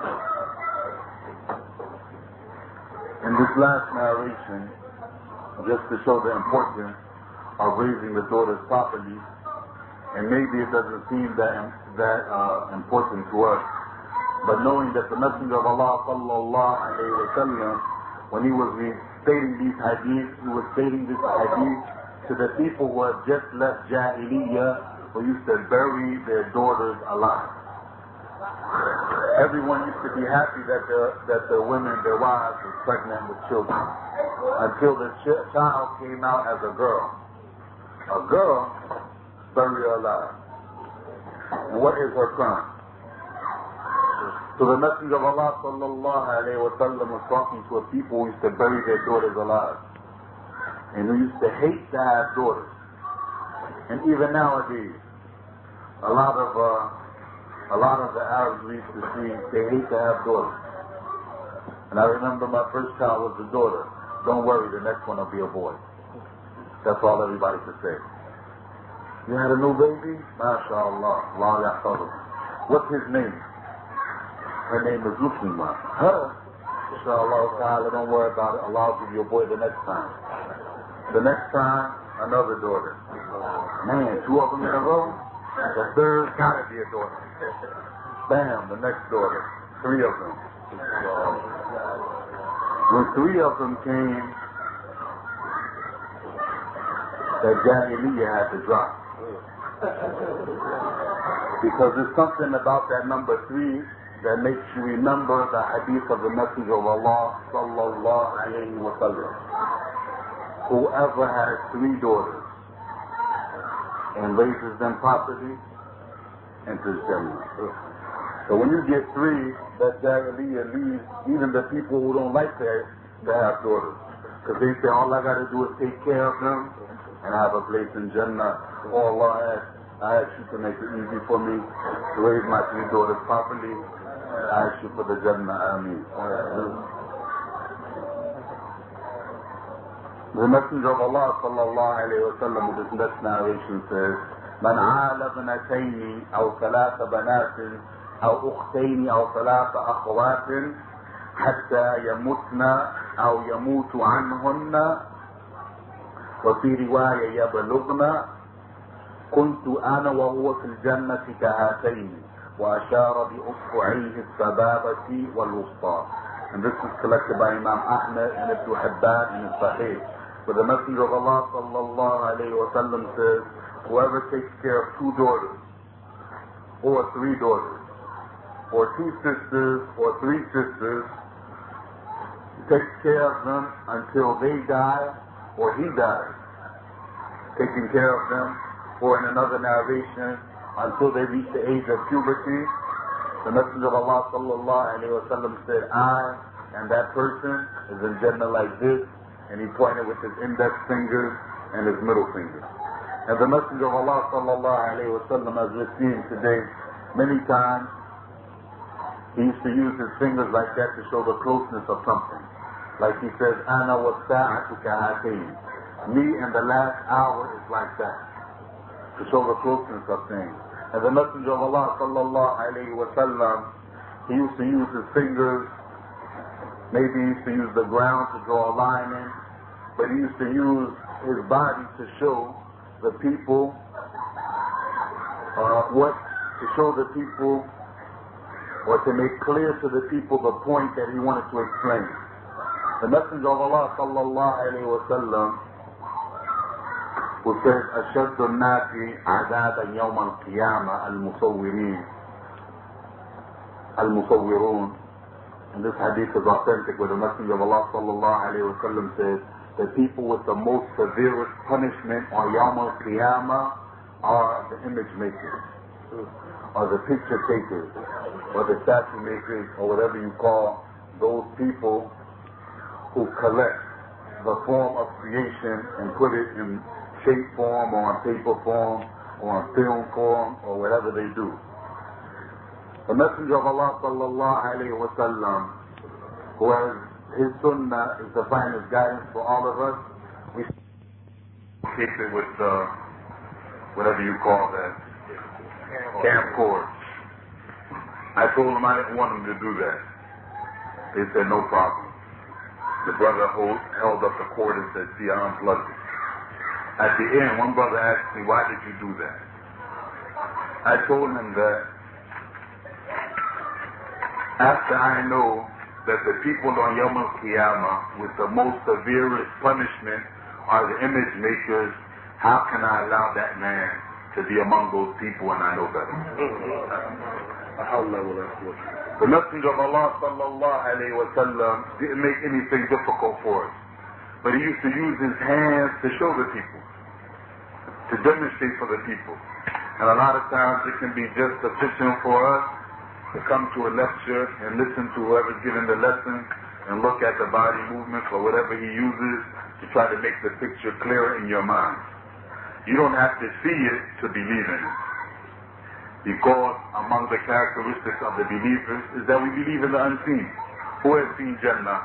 In this last narration, just to show the importance of raising the daughters properly, and maybe it doesn't seem that important to us, but knowing that the Messenger of Allah sallallahu alayhi wa sallam, when he was stating these hadiths, he was stating this hadith to the people who had just left Jahiliyyah, who used to bury their daughters alive. Everyone used to be happy that the women, their wives, were pregnant with children, until the child came out as a girl. A girl, bury her alive. And what is her crime? So the Messenger of Allah sallallahu alayhi wa sallam was talking to a people who used to bury their daughters alive, and who used to hate to have daughters. And even nowadays, a lot of the Arabs we used to see, they hate to have daughters. And I remember my first child was a daughter. Don't worry, the next one will be a boy. That's all everybody could say. You had a new baby? MashaAllah. Allah yahfadhu. What's his name? Her name is Muslima. Her? Inshallah ta'ala, don't worry about it. Allah will give you a boy the next time. The next time, another daughter. Man, 2 of them in a row? The third gotta be a daughter. Bam, the next daughter. 3 of them. When 3 of them came, that Jahiliyyah had to drop. Because there's something about that number 3 that makes you remember the hadith of the Messenger of Allah sallallahu alayhi wa sallam. Whoever has 3 daughters and raises them properly enters Jannah. So when you get 3, that Jahiliyyah leaves even the people who don't like to have daughters. Because they say, all I got to do is take care of them and have a place in Jannah. Oh Allah, I ask you to make it easy for me to raise my 3 daughters properly. I ask you for the Jannah. Ameen. The Messenger of Allah sallallahu alayhi wa sallam in this next narration says, من عال ابنتين أو 3 بنات أو أختين أو 3 أخوات حتى يموتن أو يموت عنهن وفي رواية يبلغن كنت أنا وهو في الجنة كهاتين وأشار بأصبعيه السبابة والوسطى. And this is collected by Imam Ahmed and Ibn Hibban in his Sahih. But the Messenger of Allah sallallahu alayhi wa sallam says, whoever takes care of 2 daughters, or 3 daughters, or 2 sisters, or 3 sisters, takes care of them until they die, or he dies, taking care of them, or in another narration, until they reach the age of puberty. The Messenger of Allah sallallahu alayhi wa sallam said, I and that person is in Jannah like this, and he pointed with his index fingers and his middle finger. And the Messenger of Allah sallallahu alayhi wa sallam, as we're seeing today, many times, he used to use his fingers like that to show the closeness of something. Like he says, Ana wa sa'atu kahatayn. Me and the last hour is like that, to show the closeness of things. And the Messenger of Allah sallallahu alayhi wa sallam, he used to use his fingers Maybe he used to use the ground to draw a line in, but he used to use his body to show the people or to make clear to the people the point that he wanted to explain. The Messenger of Allah sallallahu alayhi wa sallam, who says, أَشَدُّ النَّاسِ عَذَابًا يَوْمَ الْقِيَامَةِ الْمُصَوِّرُونَ. And this hadith is authentic, where the Messenger of Allah sallallahu alayhi wa sallam says, the people with the most severest punishment on Yawm al-Qiyamah are the image makers, or the picture takers, or the statue makers, or whatever you call those people who collect the form of creation and put it in shape form, or on paper form, or on film form, or whatever they do. The Messenger of Allah sallallahu alayhi wa sallam, who has his sunnah is the finest guidance for all of us, we keep it with whatever you call that, camcords. I told him I didn't want him to do that. They said no problem. The brother held up the cord and said, see, I unplugged it. At the end, one brother asked me, why did you do that? I told him that after I know that the people on Yawm al-Qiyamah with the most severest punishment are the image makers, how can I allow that man to be among those people when I know better? The Messenger of Allah sallallahu alayhi wa sallam didn't make anything difficult for us, but he used to use his hands to show the people, to demonstrate for the people. And a lot of times it can be just sufficient for us to come to a lecture and listen to whoever's giving the lesson and look at the body movements or whatever he uses to try to make the picture clearer in your mind. You don't have to see it to believe in it. Because among the characteristics of the believers is that we believe in the unseen. Who has seen Jannah?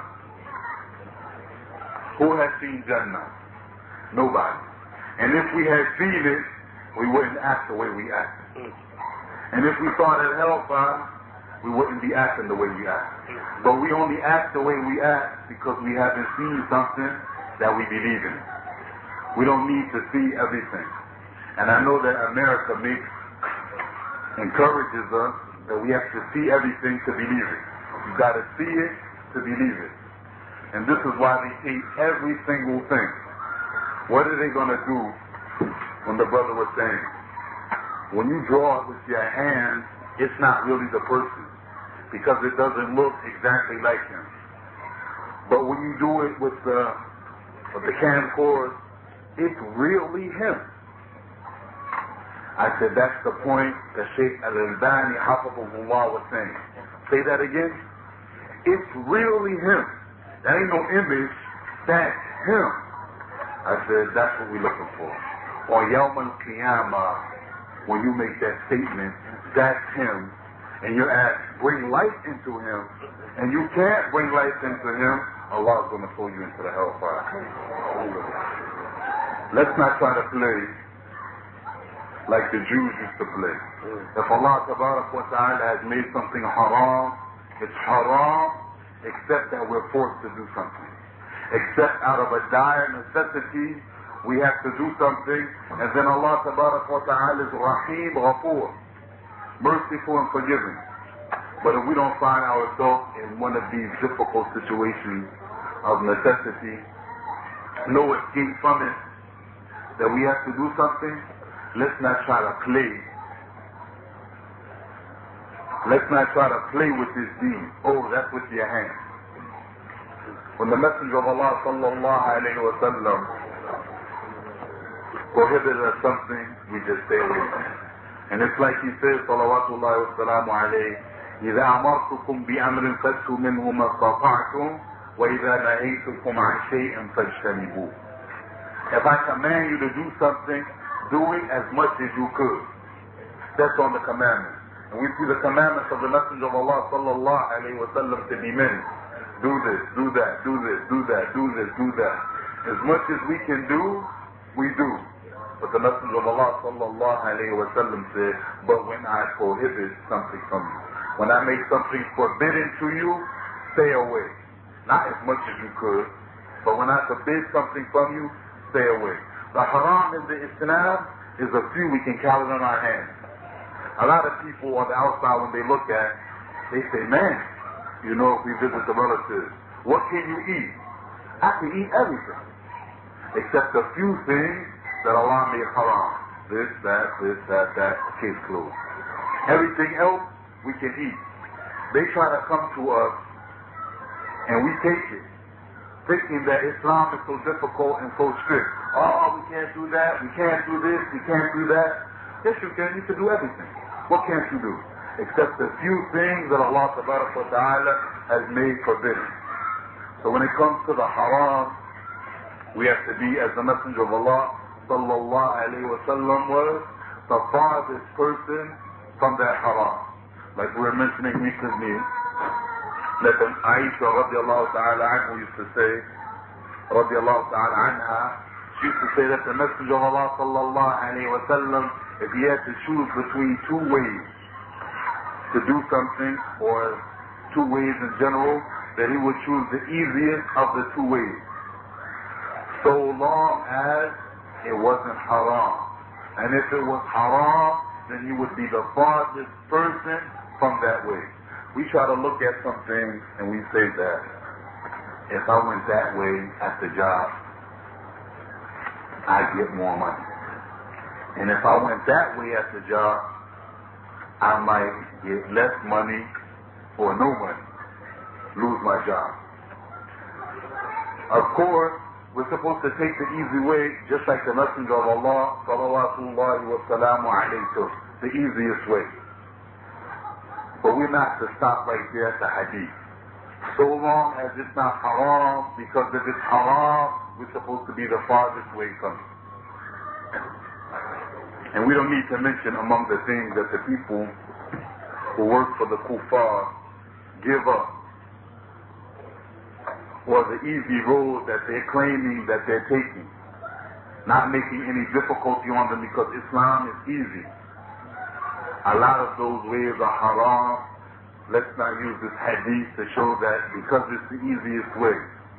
Who has seen Jannah? Nobody. And if we had seen it, we wouldn't act the way we act. And if we thought it hellfire, we wouldn't be acting the way we act. But we only act the way we act because we haven't seen something that we believe in. We don't need to see everything. And I know that America encourages us that we have to see everything to believe it. You've got to see it to believe it. And this is why they hate every single thing. What are they going to do when the brother was saying, when you draw it with your hands, it's not really the person because it doesn't look exactly like him. But when you do it with the camcorder, it's really him. I said, that's the point that Sheikh Al-Albani Hafidhahullah was saying. Say that again. It's really him. That ain't no image. That's him. I said, that's what we're looking for. On Yawm al-Qiyamah, when you make that statement, that's him, and you're asked, bring light into him, and you can't bring light into him, Allah's going to throw you into the hellfire. Let's not try to play like the Jews used to play. If Allah Tabarak wa Ta'ala has made something haram, it's haram except that we're forced to do something. Except out of a dire necessity, we have to do something, and then Allah Tabarak wa Ta'ala is Rahim, Ghafoor, merciful and forgiving. But if we don't find ourselves in one of these difficult situations of necessity, no escape from it, that we have to do something, let's not try to play. Let's not try to play with this deed. Oh, that's with your hands. When the Messenger of Allah sallallahu alayhi wa sallam prohibited us something, we just stay away from it. And it's like he says, salawatullahi wa salamu alayhi, إِذَا أَمَرْتُكُمْ بِأَمْرٍ فَأْتُوا مِنْهُ مَا اسْتَطَعْتُمْ وَإِذَا نَهَيْتُكُمْ عَنْ شَيْءٍ فَاجْتَنِبُوهُ. If I command you to do something, do it as much as you could. That's on the commandments. And we see the commandments of the Messenger of Allah sallallahu alayhi wa sallam to be many. Do this, do that, do this, do that, do this, do that. As much as we can do, we do. But the Messenger of Allah sallallahu alayhi wa sallam said, but when I prohibit something from you, when I make something forbidden to you, stay away. not as much as you could. But when I forbid something from you, stay away. The haram in the Islam is a few we can count on our hands. A lot of people on the outside, when they look at, they say, man, you know, if we visit the relatives, what can you eat? I can eat everything, except a few things that Allah made haram. This, that, case closed. Everything else we can eat. They try to come to us, and we take it, thinking that Islam is so difficult and so strict. Oh, we can't do that, we can't do this, we can't do that. Yes, you can. You can do everything. What can't you do? Except the few things that Allah Ta'ala has made forbidden. So when it comes to the haram, we have to be, as the Messenger of Allah sallallahu alayhi wa sallam was, the farthest person from that haram. Like we were mentioning recently, that Aisha radiallahu ta'ala anha used to say, radiallahu ta'ala anha, she used to say that the Messenger of Allah sallallahu alayhi wa sallam, if he had to choose between two ways to do something, or two ways in general, that he would choose the easiest of the two ways, so long as it wasn't haram. And if it was haram, then he would be the farthest person from that way. We try to look at something and we say that if I went that way at the job, I'd get more money. And if I went that way at the job, I might get less money or no money, lose my job. Of course, we're supposed to take the easy way, just like the Messenger of Allah, salawatullahi wa salamu alayhi, the easiest way. But we're not to stop right there at the hadith. So long as it's not haram, because if it's haram, we're supposed to be the farthest way from it. And we don't need to mention among the things that the people who work for the kuffar give up, or the easy road that they're claiming that they're taking, not making any difficulty on them because Islam is easy. A lot of those ways are haram. Let's not use this hadith to show that because it's the easiest way.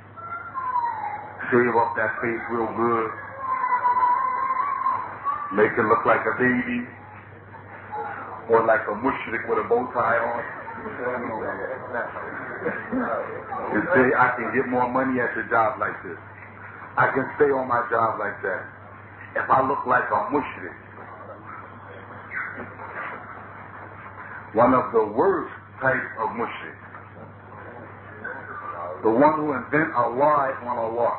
Shave off that face real good, make it look like a baby, or like a mushrik with a bow tie on. And say, I can get more money at the job like this. I can stay on my job like that. If I look like a mushrik. One of the worst types of mushrik. The one who invent a lie on Allah.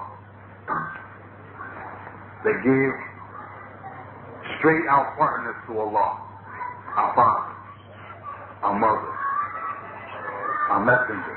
They gave straight out partners to Allah. A father, a mother, a messenger,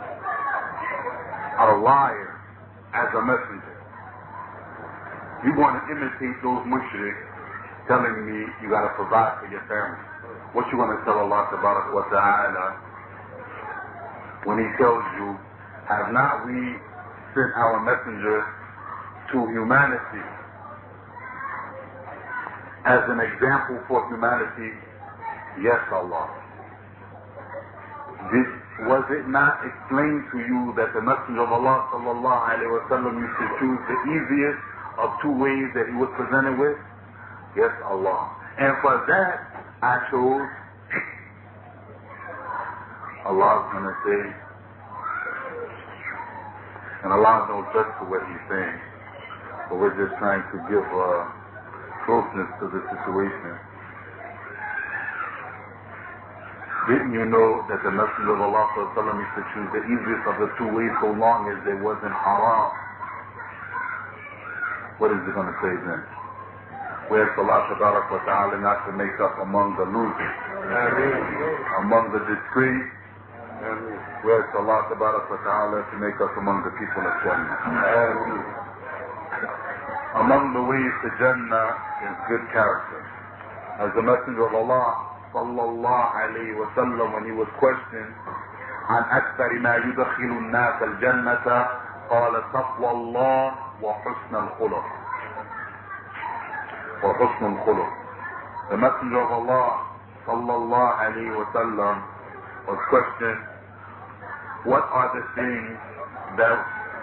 a liar as a messenger. You want to imitate those mushriks telling me you got to provide for your family. What you want to tell Allah Ta'ala when He tells you, have not we sent our messenger to humanity as an example for humanity? Yes, Allah. Was it not explained to you that the Messenger of Allah sallallahu alaihi wasallam used to choose the easiest of two ways that he was presented with? Yes, Allah. And for that, I chose. Allah's going to say, and Allah knows best for what He's saying, but we're just trying to give closeness to the situation. Didn't you know that the Messenger of Allah used to choose the easiest of the two ways so long as there wasn't haram? What is it going to say then? Where's Allah Ta'ala not to make us among the losers, among the disgraced? Where's Allah Ta'ala to make us among the people of Jannah? Among the ways to Jannah is good character. As the Messenger of Allah sallallahu alayhi wa sallam, when he was questioned عن أكثر ما يدخل الناس الجنة قال تقوى الله وحسن الخلق. وحسن الخلق. The Messenger of Allah sallallahu alayhi wa sallam was questioned, what are the things that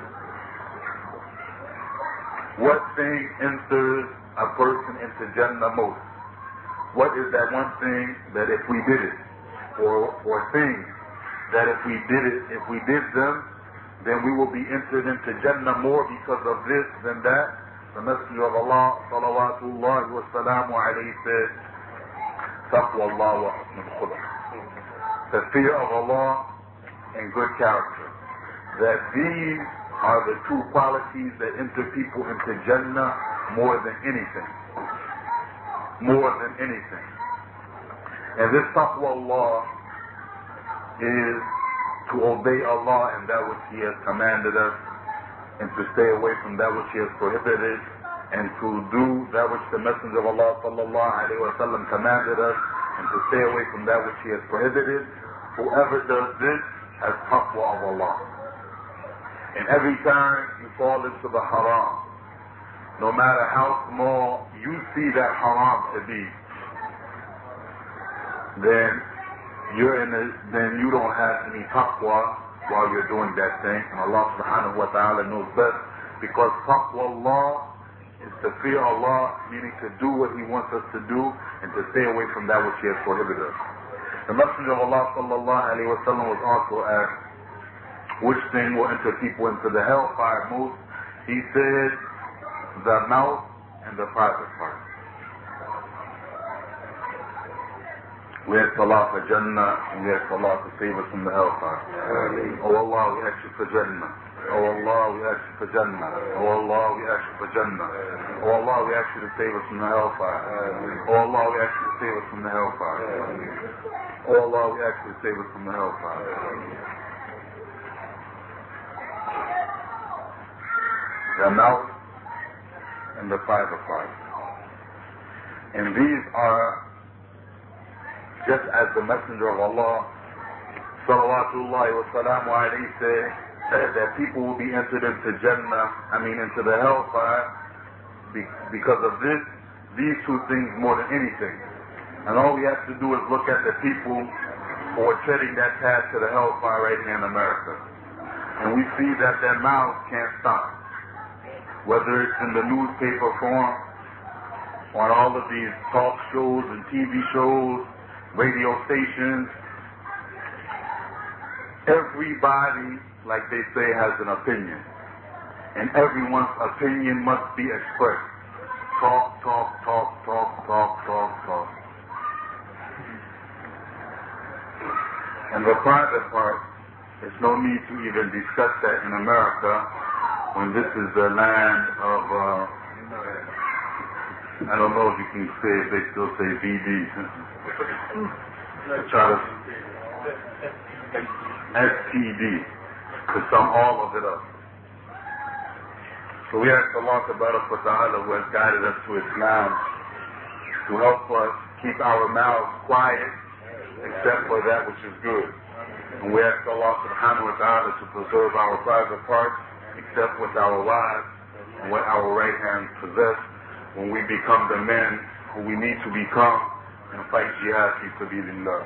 what thing enters a person into Jannah most? What is that one thing that if we did it, or things that if we did them, then we will be entered into Jannah more because of this than that? The Messenger of Allah, salawatullahi wa salamu alayhi, said, Taqwa Allah wa husnul khuluq. The fear of Allah and good character. That these are the two qualities that enter people into Jannah more than anything. More than anything. And this taqwa Allah is to obey Allah in that which He has commanded us, and to stay away from that which He has prohibited, and to do that which the Messenger of Allah sallallahu alaihi wasallam commanded us, and to stay away from that which He has prohibited. Whoever does this has taqwa of Allah. And every time you fall into the haram, no matter how small you see that haram to be, then you don't have any taqwa while you're doing that thing. And Allah subhanahu wa ta'ala knows best, because taqwa Allah is to fear Allah, meaning to do what He wants us to do and to stay away from that which He has prohibited us. The Messenger of Allah sallallahu alaihi wasallam was also asked which thing will enter people into the hellfire most. He said, the mouth and the private part. We ask Allah for Jannah, and we ask Allah to save us from the hellfire. Oh Allah, we ask you for Jannah. Oh Allah, we ask you for Jannah. Oh Allah, we ask you for Jannah. Oh Allah, we ask you to save us from the hellfire. Oh Allah, we ask you to save us from the hellfire. Oh Allah, we ask you to save us from the hellfire. The mouth and the private part. And these are, just as the Messenger of Allah salawatullahi wa salamu alayhi said, that people will be entered into Jannah, into the hellfire, because of these two things more than anything. And all we have to do is look at the people who are treading that path to the hellfire right here in America. And we see that their mouths can't stop. Whether it's in the newspaper form, on all of these talk shows and TV shows, radio stations, everybody, like they say, has an opinion. And everyone's opinion must be expressed. Talk, talk, talk, talk, talk, talk, talk. And the private part, there's no need to even discuss that in America, when this is the land of, I don't know if you can say, if they still say VD. Try to STD, to sum all of it up. So we ask Allah Tabarak wa Ta'ala, who has guided us to Islam, to help us keep our mouths quiet, except for that which is good. And we ask Allah Subhanahu wa Ta'ala to preserve our private parts, except with our lives and what our right hands possess, when we become the men who we need to become and fight jihad fi sabilillah.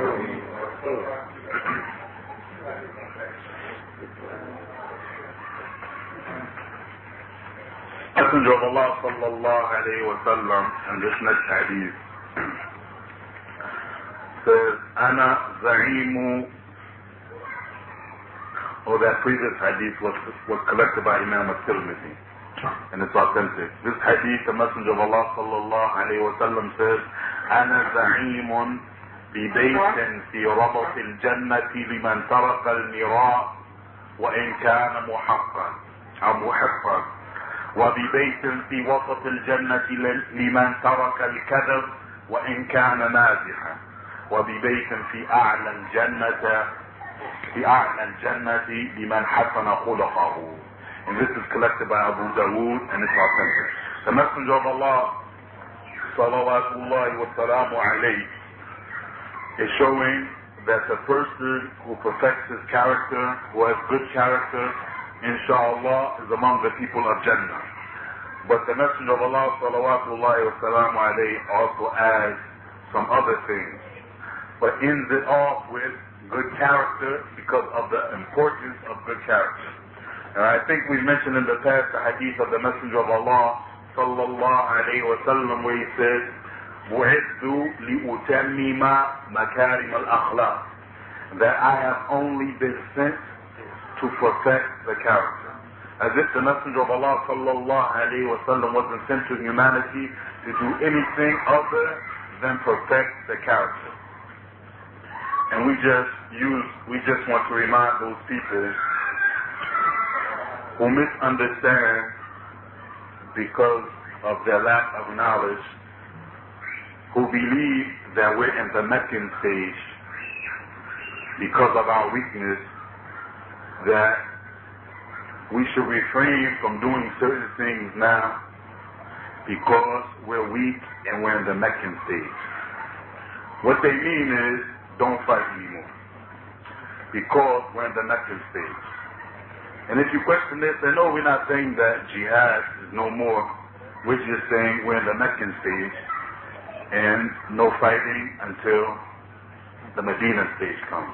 Messenger of Allah sallallahu alayhi wa sallam in this next hadith says, Ana za'imu. Or that previous hadith was collected by Imam al-Tirmidhi, and it's authentic. This hadith, the Messenger of Allah sallallahu alayhi wa sallam says, أنا زعيم ببيت في ربط الجنة لمن ترك المراء وإن كان محقا أو محقا، وببيت في وسط الجنة لمن ترك الكذب وإن كان مازحا، وببيت في أعلى الجنة لمن حسن خلقه. And this is collected by Abu Dawood, and it's authentic. The Messenger of Allah salawatullahi wa salamu alayhi is showing that the person who perfects his character, who has good character, inshallah, is among the people of Jannah. But the Messenger of Allah salawatullahi wa salamu alayhi also adds some other things, but ends it off with good character because of the importance of good character. And I think we've mentioned in the past the hadith of the Messenger of Allah sallallahu alayhi wa sallam where he says, بُعِثْتُ لِأُتَمِّمَ مَكَارِمَ الْأَخْلَاقِ, that I have only been sent to perfect the character. As if the Messenger of Allah sallallahu alayhi wa sallam wasn't sent to humanity to do anything other than perfect the character. And we just want to remind those people who misunderstand because of their lack of knowledge, who believe that we're in the Meccan stage because of our weakness, that we should refrain from doing certain things now because we're weak and we're in the Meccan stage. What they mean is, don't fight anymore because we're in the Meccan stage. And if you question this, say, no, we're not saying that jihad is no more. We're just saying we're in the Meccan stage and no fighting until the Medina stage comes.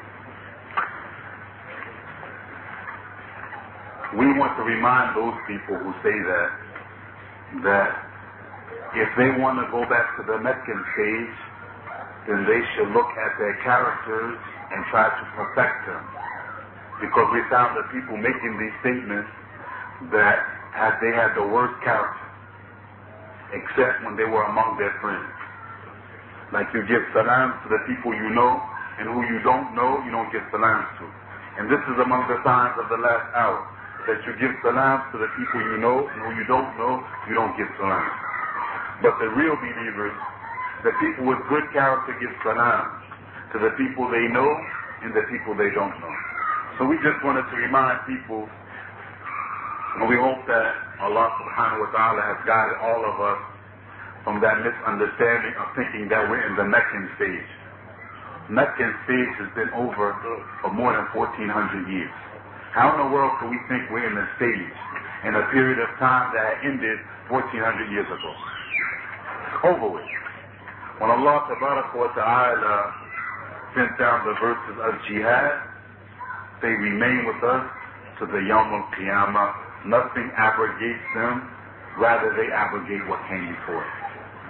We want to remind those people who say that if they want to go back to the Meccan stage, then they should look at their characters and try to perfect them. Because we found that people making these statements that they had the worst character, except when they were among their friends. Like you give salams to the people you know, and who you don't know, you don't give salams to. And this is among the signs of the last hour, that you give salams to the people you know, and who you don't know, you don't give salams. But the real believers, the people with good character, give salams to the people they know and the people they don't know. So we just wanted to remind people, and we hope that Allah subhanahu wa ta'ala has guided all of us from that misunderstanding of thinking that we're in the Meccan stage. Meccan stage has been over for more than 1,400 years. How in the world can we think we're in a stage in a period of time that had ended 1,400 years ago? It's over with. When Allah tabaraka wa ta'ala sent down the verses of jihad, they remain with us to the Yawm al-Qiyamah. Nothing abrogates them, rather they abrogate what came before it.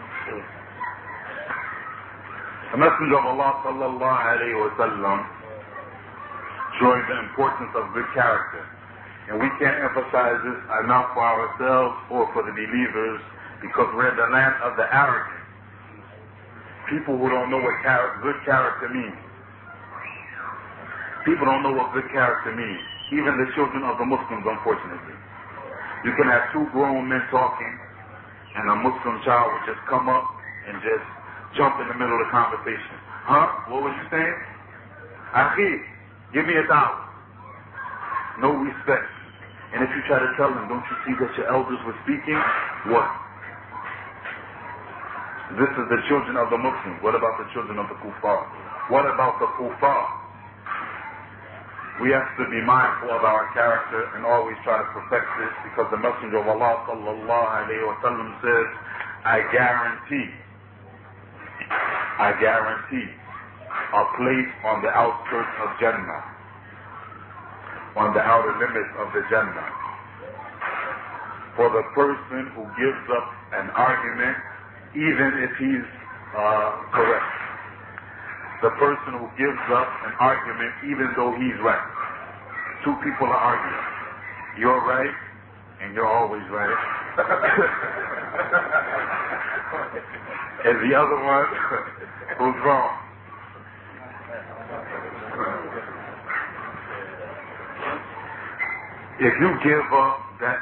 The Messenger of Allah sallallahu alayhi wa sallam showing the importance of good character. And we can't emphasize this enough for ourselves or for the believers, because we're in the land of the arrogant. People who don't know what good character means. People don't know what good character means. Even the children of the Muslims, unfortunately. You can have two grown men talking, and a Muslim child will just come up and just jump in the middle of the conversation. Huh? What was you saying? Akhi, give me $1. No respect. And if you try to tell them, don't you see that your elders were speaking? What? This is the children of the Muslims. What about the children of the kuffar? What about the kuffar? We have to be mindful of our character and always try to perfect this, because the Messenger of Allah sallallahu alayhi wa sallam says, I guarantee a place on the outskirts of Jannah, on the outer limits of the Jannah, for the person who gives up an argument even if he's correct. The person who gives up an argument even though he's right. Two people are arguing. You're right, and you're always right. And the other one who's wrong. If you give up that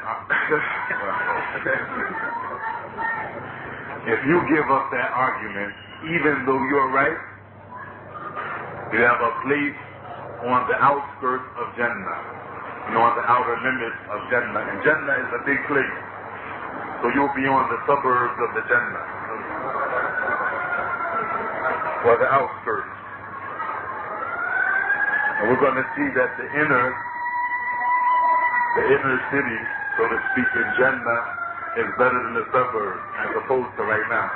if you give up that argument, even though you're right, you have a place on the outskirts of Jannah, on the outer limits of Jannah. And Jannah is a big place. So you'll be on the suburbs of the Jannah, or the outskirts. And we're going to see that the inner city, so to speak, in Jannah is better than the suburbs, as opposed to right now.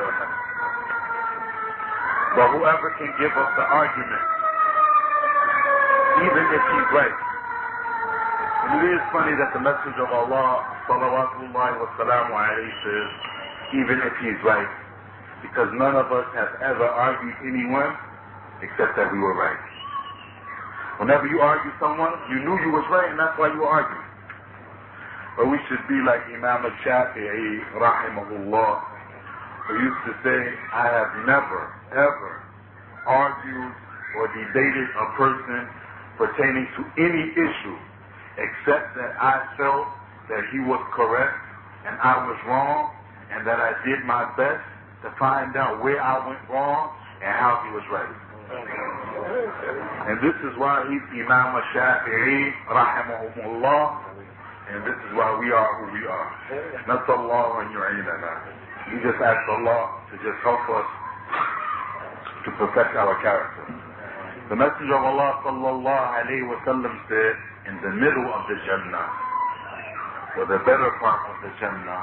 But whoever can give up the argument, even if he's right, And it is funny that the Messenger of Allah, salawatullahi wa salamu alayhi, says, even if he's right, because none of us have ever argued anyone except that we were right. Whenever you argue someone, you knew you was right, and that's why you were arguing. But we should be like Imam al-Shafi'i, rahimahullah, who used to say, I have never, ever argued or debated a person pertaining to any issue except that I felt that he was correct and I was wrong, and that I did my best to find out where I went wrong and how he was right. And this is why he's Imam al-Shafi'i, rahimahullah, and this is why we are who we are. Nasallahu an yu'inana. We just ask Allah to just help us to perfect our character. The Messenger of Allah sallallahu alayhi wa sallam said, in the middle of the Jannah, or the better part of the Jannah,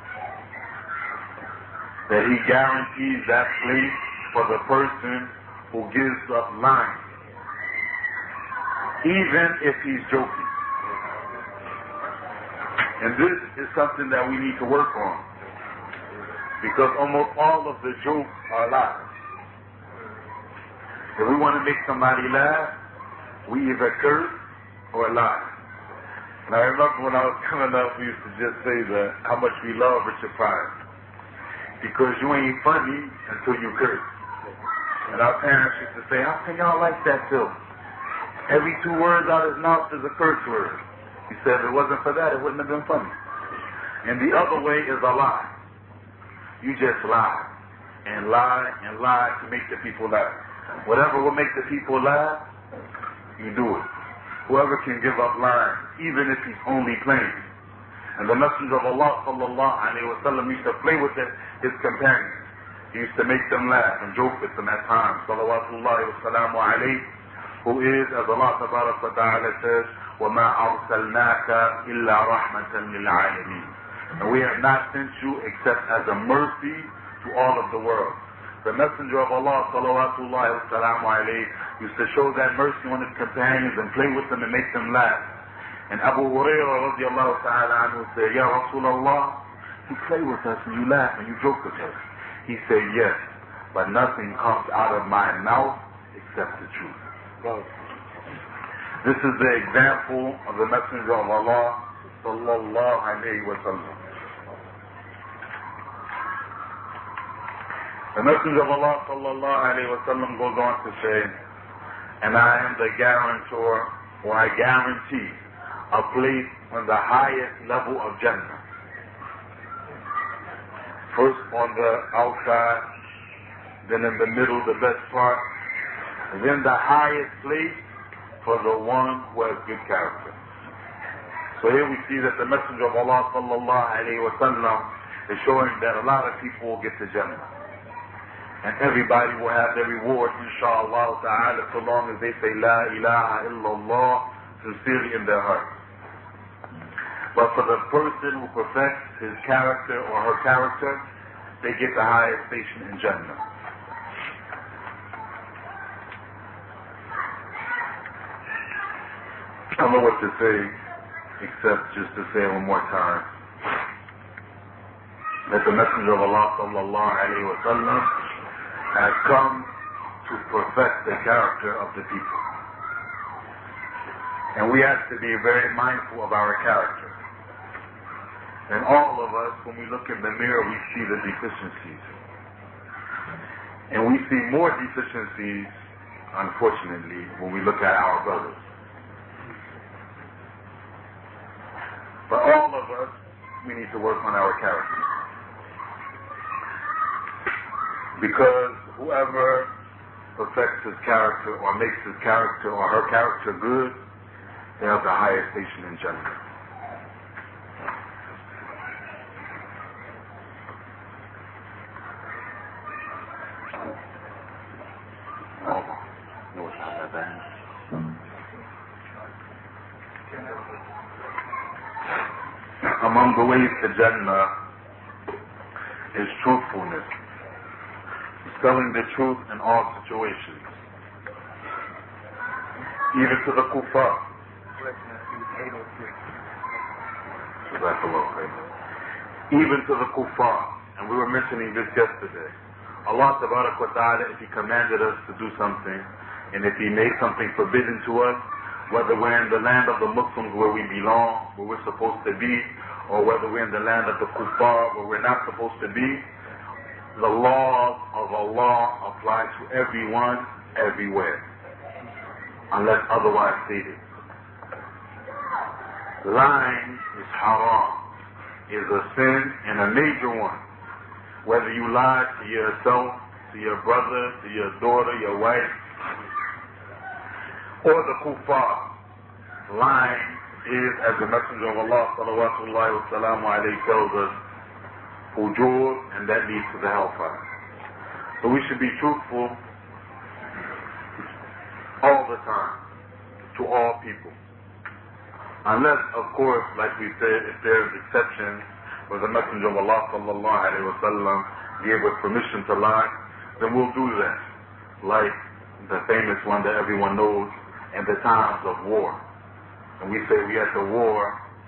that he guarantees that place for the person who gives up lying, even if he's joking. And this is something that we need to work on, because almost all of the jokes are lies. If we want to make somebody laugh, we either curse or lie. And I remember when I was coming up, we used to just say that how much we love Richard Pryor, because you ain't funny until you curse. And our parents used to say, how can y'all like that too? Every 2 words out of his mouth is a curse word. He said if it wasn't for that, it wouldn't have been funny. And the other way is a lie. You just lie and lie and lie to make the people laugh. Whatever will make the people laugh, you do it. Whoever can give up lying, even if he's only playing. And the Messenger of Allah sallallahu alayhi wa sallam used to play with his companions. He used to make them laugh and joke with them at times. Salawatullahi wa salamu alayhi, who is, as Allah tabarak wa ta'ala says, وَمَا أَرْسَلْنَاكَ إِلَّا رَحْمَةً لِلْعَالَمِينَ. And we have not sent you except as a mercy to all of the world. The Messenger of Allah salawatullahi wa salamu alayhi used to show that mercy on his companions and play with them and make them laugh. And Abu Hurairah radiallahu ta'ala anhu said, Ya Rasulullah, you play with us and you laugh and you joke with us. He said, yes, but nothing comes out of my mouth except the truth. This is the example of the Messenger of Allah sallallahu alayhi wa sallam. The Messenger of Allah sallallahu alayhi wa sallam goes on to say, and I am the guarantor, or I guarantee, a place on the highest level of Jannah. First on the outside, then in the middle, the best part, and then the highest place for the one who has good character. So here we see that the Messenger of Allah sallallahu alayhi wa sallam is showing that a lot of people will get to Jannah. And everybody will have their reward, inshallah ta'ala, so long as they say La ilaha illallah sincerely in their heart. But for the person who perfects his character or her character, they get the highest station in Jannah. I don't know what to say, except just to say it one more time, that the Messenger of Allah sallallahu alayhi wa sallam has come to perfect the character of the people. And we have to be very mindful of our character. And all of us, when we look in the mirror, we see the deficiencies. And we see more deficiencies, unfortunately, when we look at our brothers. But all of us, we need to work on our character. Because whoever perfects his character or makes his character or her character good, they have the highest station in Jannah. Among the ways to Jannah is truthfulness. Telling the truth in all situations. Even to the kuffar. Even to the kuffar, and we were mentioning this yesterday. Allah Tabarak wa Ta'ala, if He commanded us to do something, and if He made something forbidden to us, whether we're in the land of the Muslims where we belong, where we're supposed to be, or whether we're in the land of the kuffar where we're not supposed to be, the laws of Allah apply to everyone, everywhere, unless otherwise stated. Lying is haram, is a sin and a major one. Whether you lie to yourself, to your brother, to your daughter, your wife, or the kuffar, lying is, as the Messenger of Allah salawatullahi wa salamu alayhi tells us, fujur, and that leads to the hellfire. So we should be truthful all the time to all people. Unless, of course, like we said, if there's exceptions where the Messenger of Allah sallallahu alayhi wa sallam gave us permission to lie, then we'll do that. Like the famous one that everyone knows, in the times of war. And we say we at the war.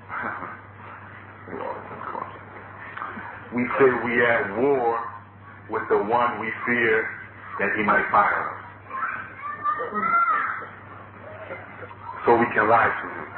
We say we at war with the one we fear that he might fire us. So we can lie to him.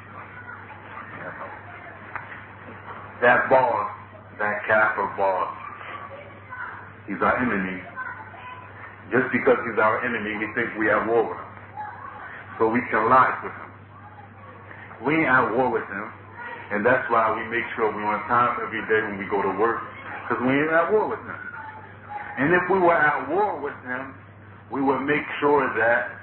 That boss, that kafir boss, he's our enemy. Just because he's our enemy, we think we at war with him. So we can lie with him. We ain't at war with him, and that's why we make sure we're on time every day when we go to work, because we ain't at war with him. And if we were at war with him, we would make sure that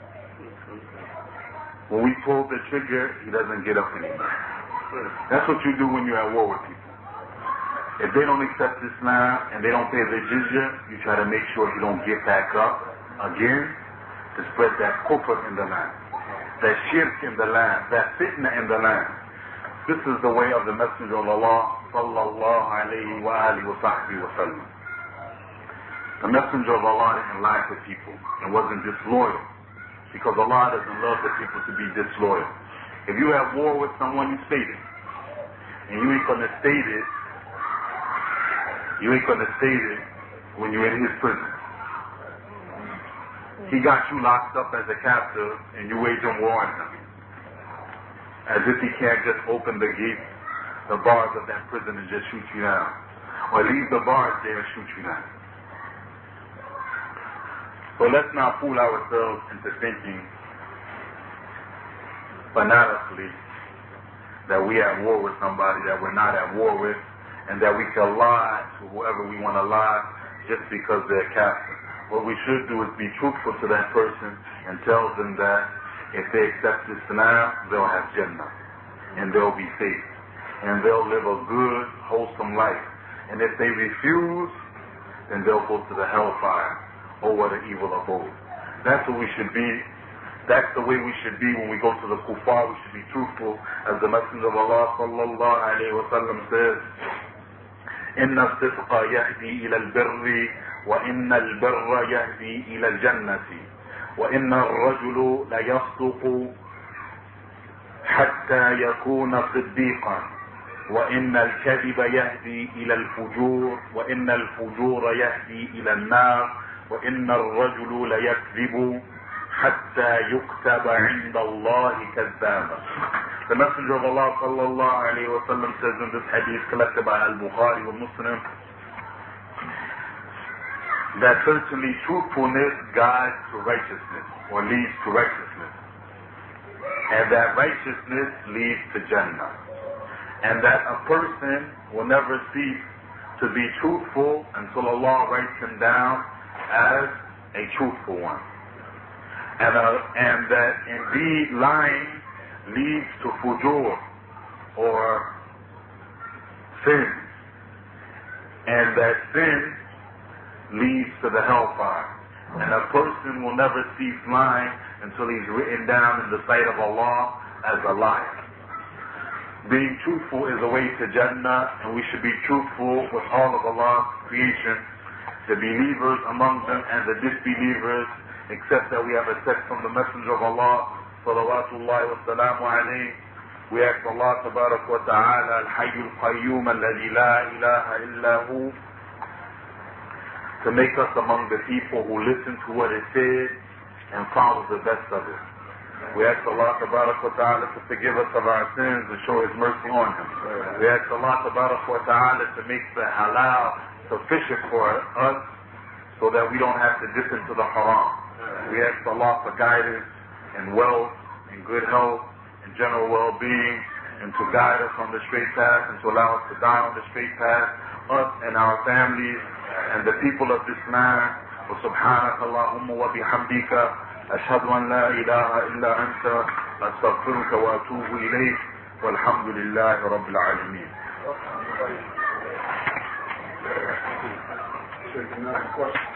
when we pull the trigger, he doesn't get up anymore. That's what you do when you're at war with people. If they don't accept Islam and they don't pay the jizya, you try to make sure he don't get back up again to spread that kufr in the land, that shirk in the land, that fitna in the land. This is the way of the Messenger of Allah sallallahu alayhi wa alihi wa sahbihi wa sallam. The Messenger of Allah didn't lie to people and wasn't disloyal, because Allah doesn't love the people to be disloyal. If you have war with someone, you state it. And you ain't gonna state it, when you're in his prison. He got you locked up as a captive and you waging war on him. As if he can't just open the gate, the bars of that prison and just shoot you down. Or leave the bars there and shoot you down. So let's not fool ourselves into thinking fanatical that we at war with somebody that we're not at war with, and that we can lie to whoever we want to lie just because they're captive. What we should do is be truthful to that person and tell them that if they accept Islam, they'll have Jannah, and they'll be safe, and they'll live a good, wholesome life. And if they refuse, then they'll go to the hellfire. Oh, what an evil abode. That's what we should be. That's the way we should be when we go to the kuffar. We should be truthful. As the Messenger of Allah sallallahu alayhi wa sallam says, إِنَّ الصِّدْقَ يَهْدِي إِلَى الْبِرِّ وَإِنَّ الْبِرَّ يَهْدِي إِلَى الْجَنَّةِ وَإِنَّ الرَّجُلُ لَيَصْدُقُ حَتَّى يَكُونَ صِدِّيقًا وَإِنَّ الْكَذِبَ يَهْدِي إِلَى الْفُجُورِ وَإِنَّ الْفُجُورَ يَهْدِي إِلى النَّارِ وَإِنَّ الرَّجُلُ لَيَكْذِبُ حَتَّى يُكْتَبَ عِنْدَ اللَّهِ كَذَّابًا. The Messenger of Allah sallallahu alayhi wa sallam says in this hadith collected by Al-Bukhari and Muslim, that certainly truthfulness guides to righteousness, or leads to righteousness. And that righteousness leads to Jannah. And that a person will never cease to be truthful until Allah writes him down as a truthful one. And that indeed lying leads to fujur, or sin. And that sin leads to the hellfire. And a person will never cease lying until he's written down in the sight of Allah as a liar. Being truthful is a way to Jannah, and we should be truthful with all of Allah's creation, the believers among them and the disbelievers, except that we have a text from the Messenger of Allah salawatullahi wa salamu alayhi, We ask Allah tabarak wa ta'ala al-Hayy al-Qayyum alladhi la ilaha illa hu to make us among the people who listen to what is said and follow the best of it. We ask Allah tabarak wa ta'ala to forgive us of our sins and show His mercy on Him. We ask Allah tabarak wa ta'ala to make the halal sufficient for us so that we don't have to dip into the haram. We ask Allah for guidance and wealth and good health and general well-being, and to guide us on the straight path and to allow us to die on the straight path, us and our families and the people of this land. وسبحانك اللهم وبحمدك أشهد أن لا إله إلا أنت أستغفرك وأتوب إليك والحمد لله رب العالمين.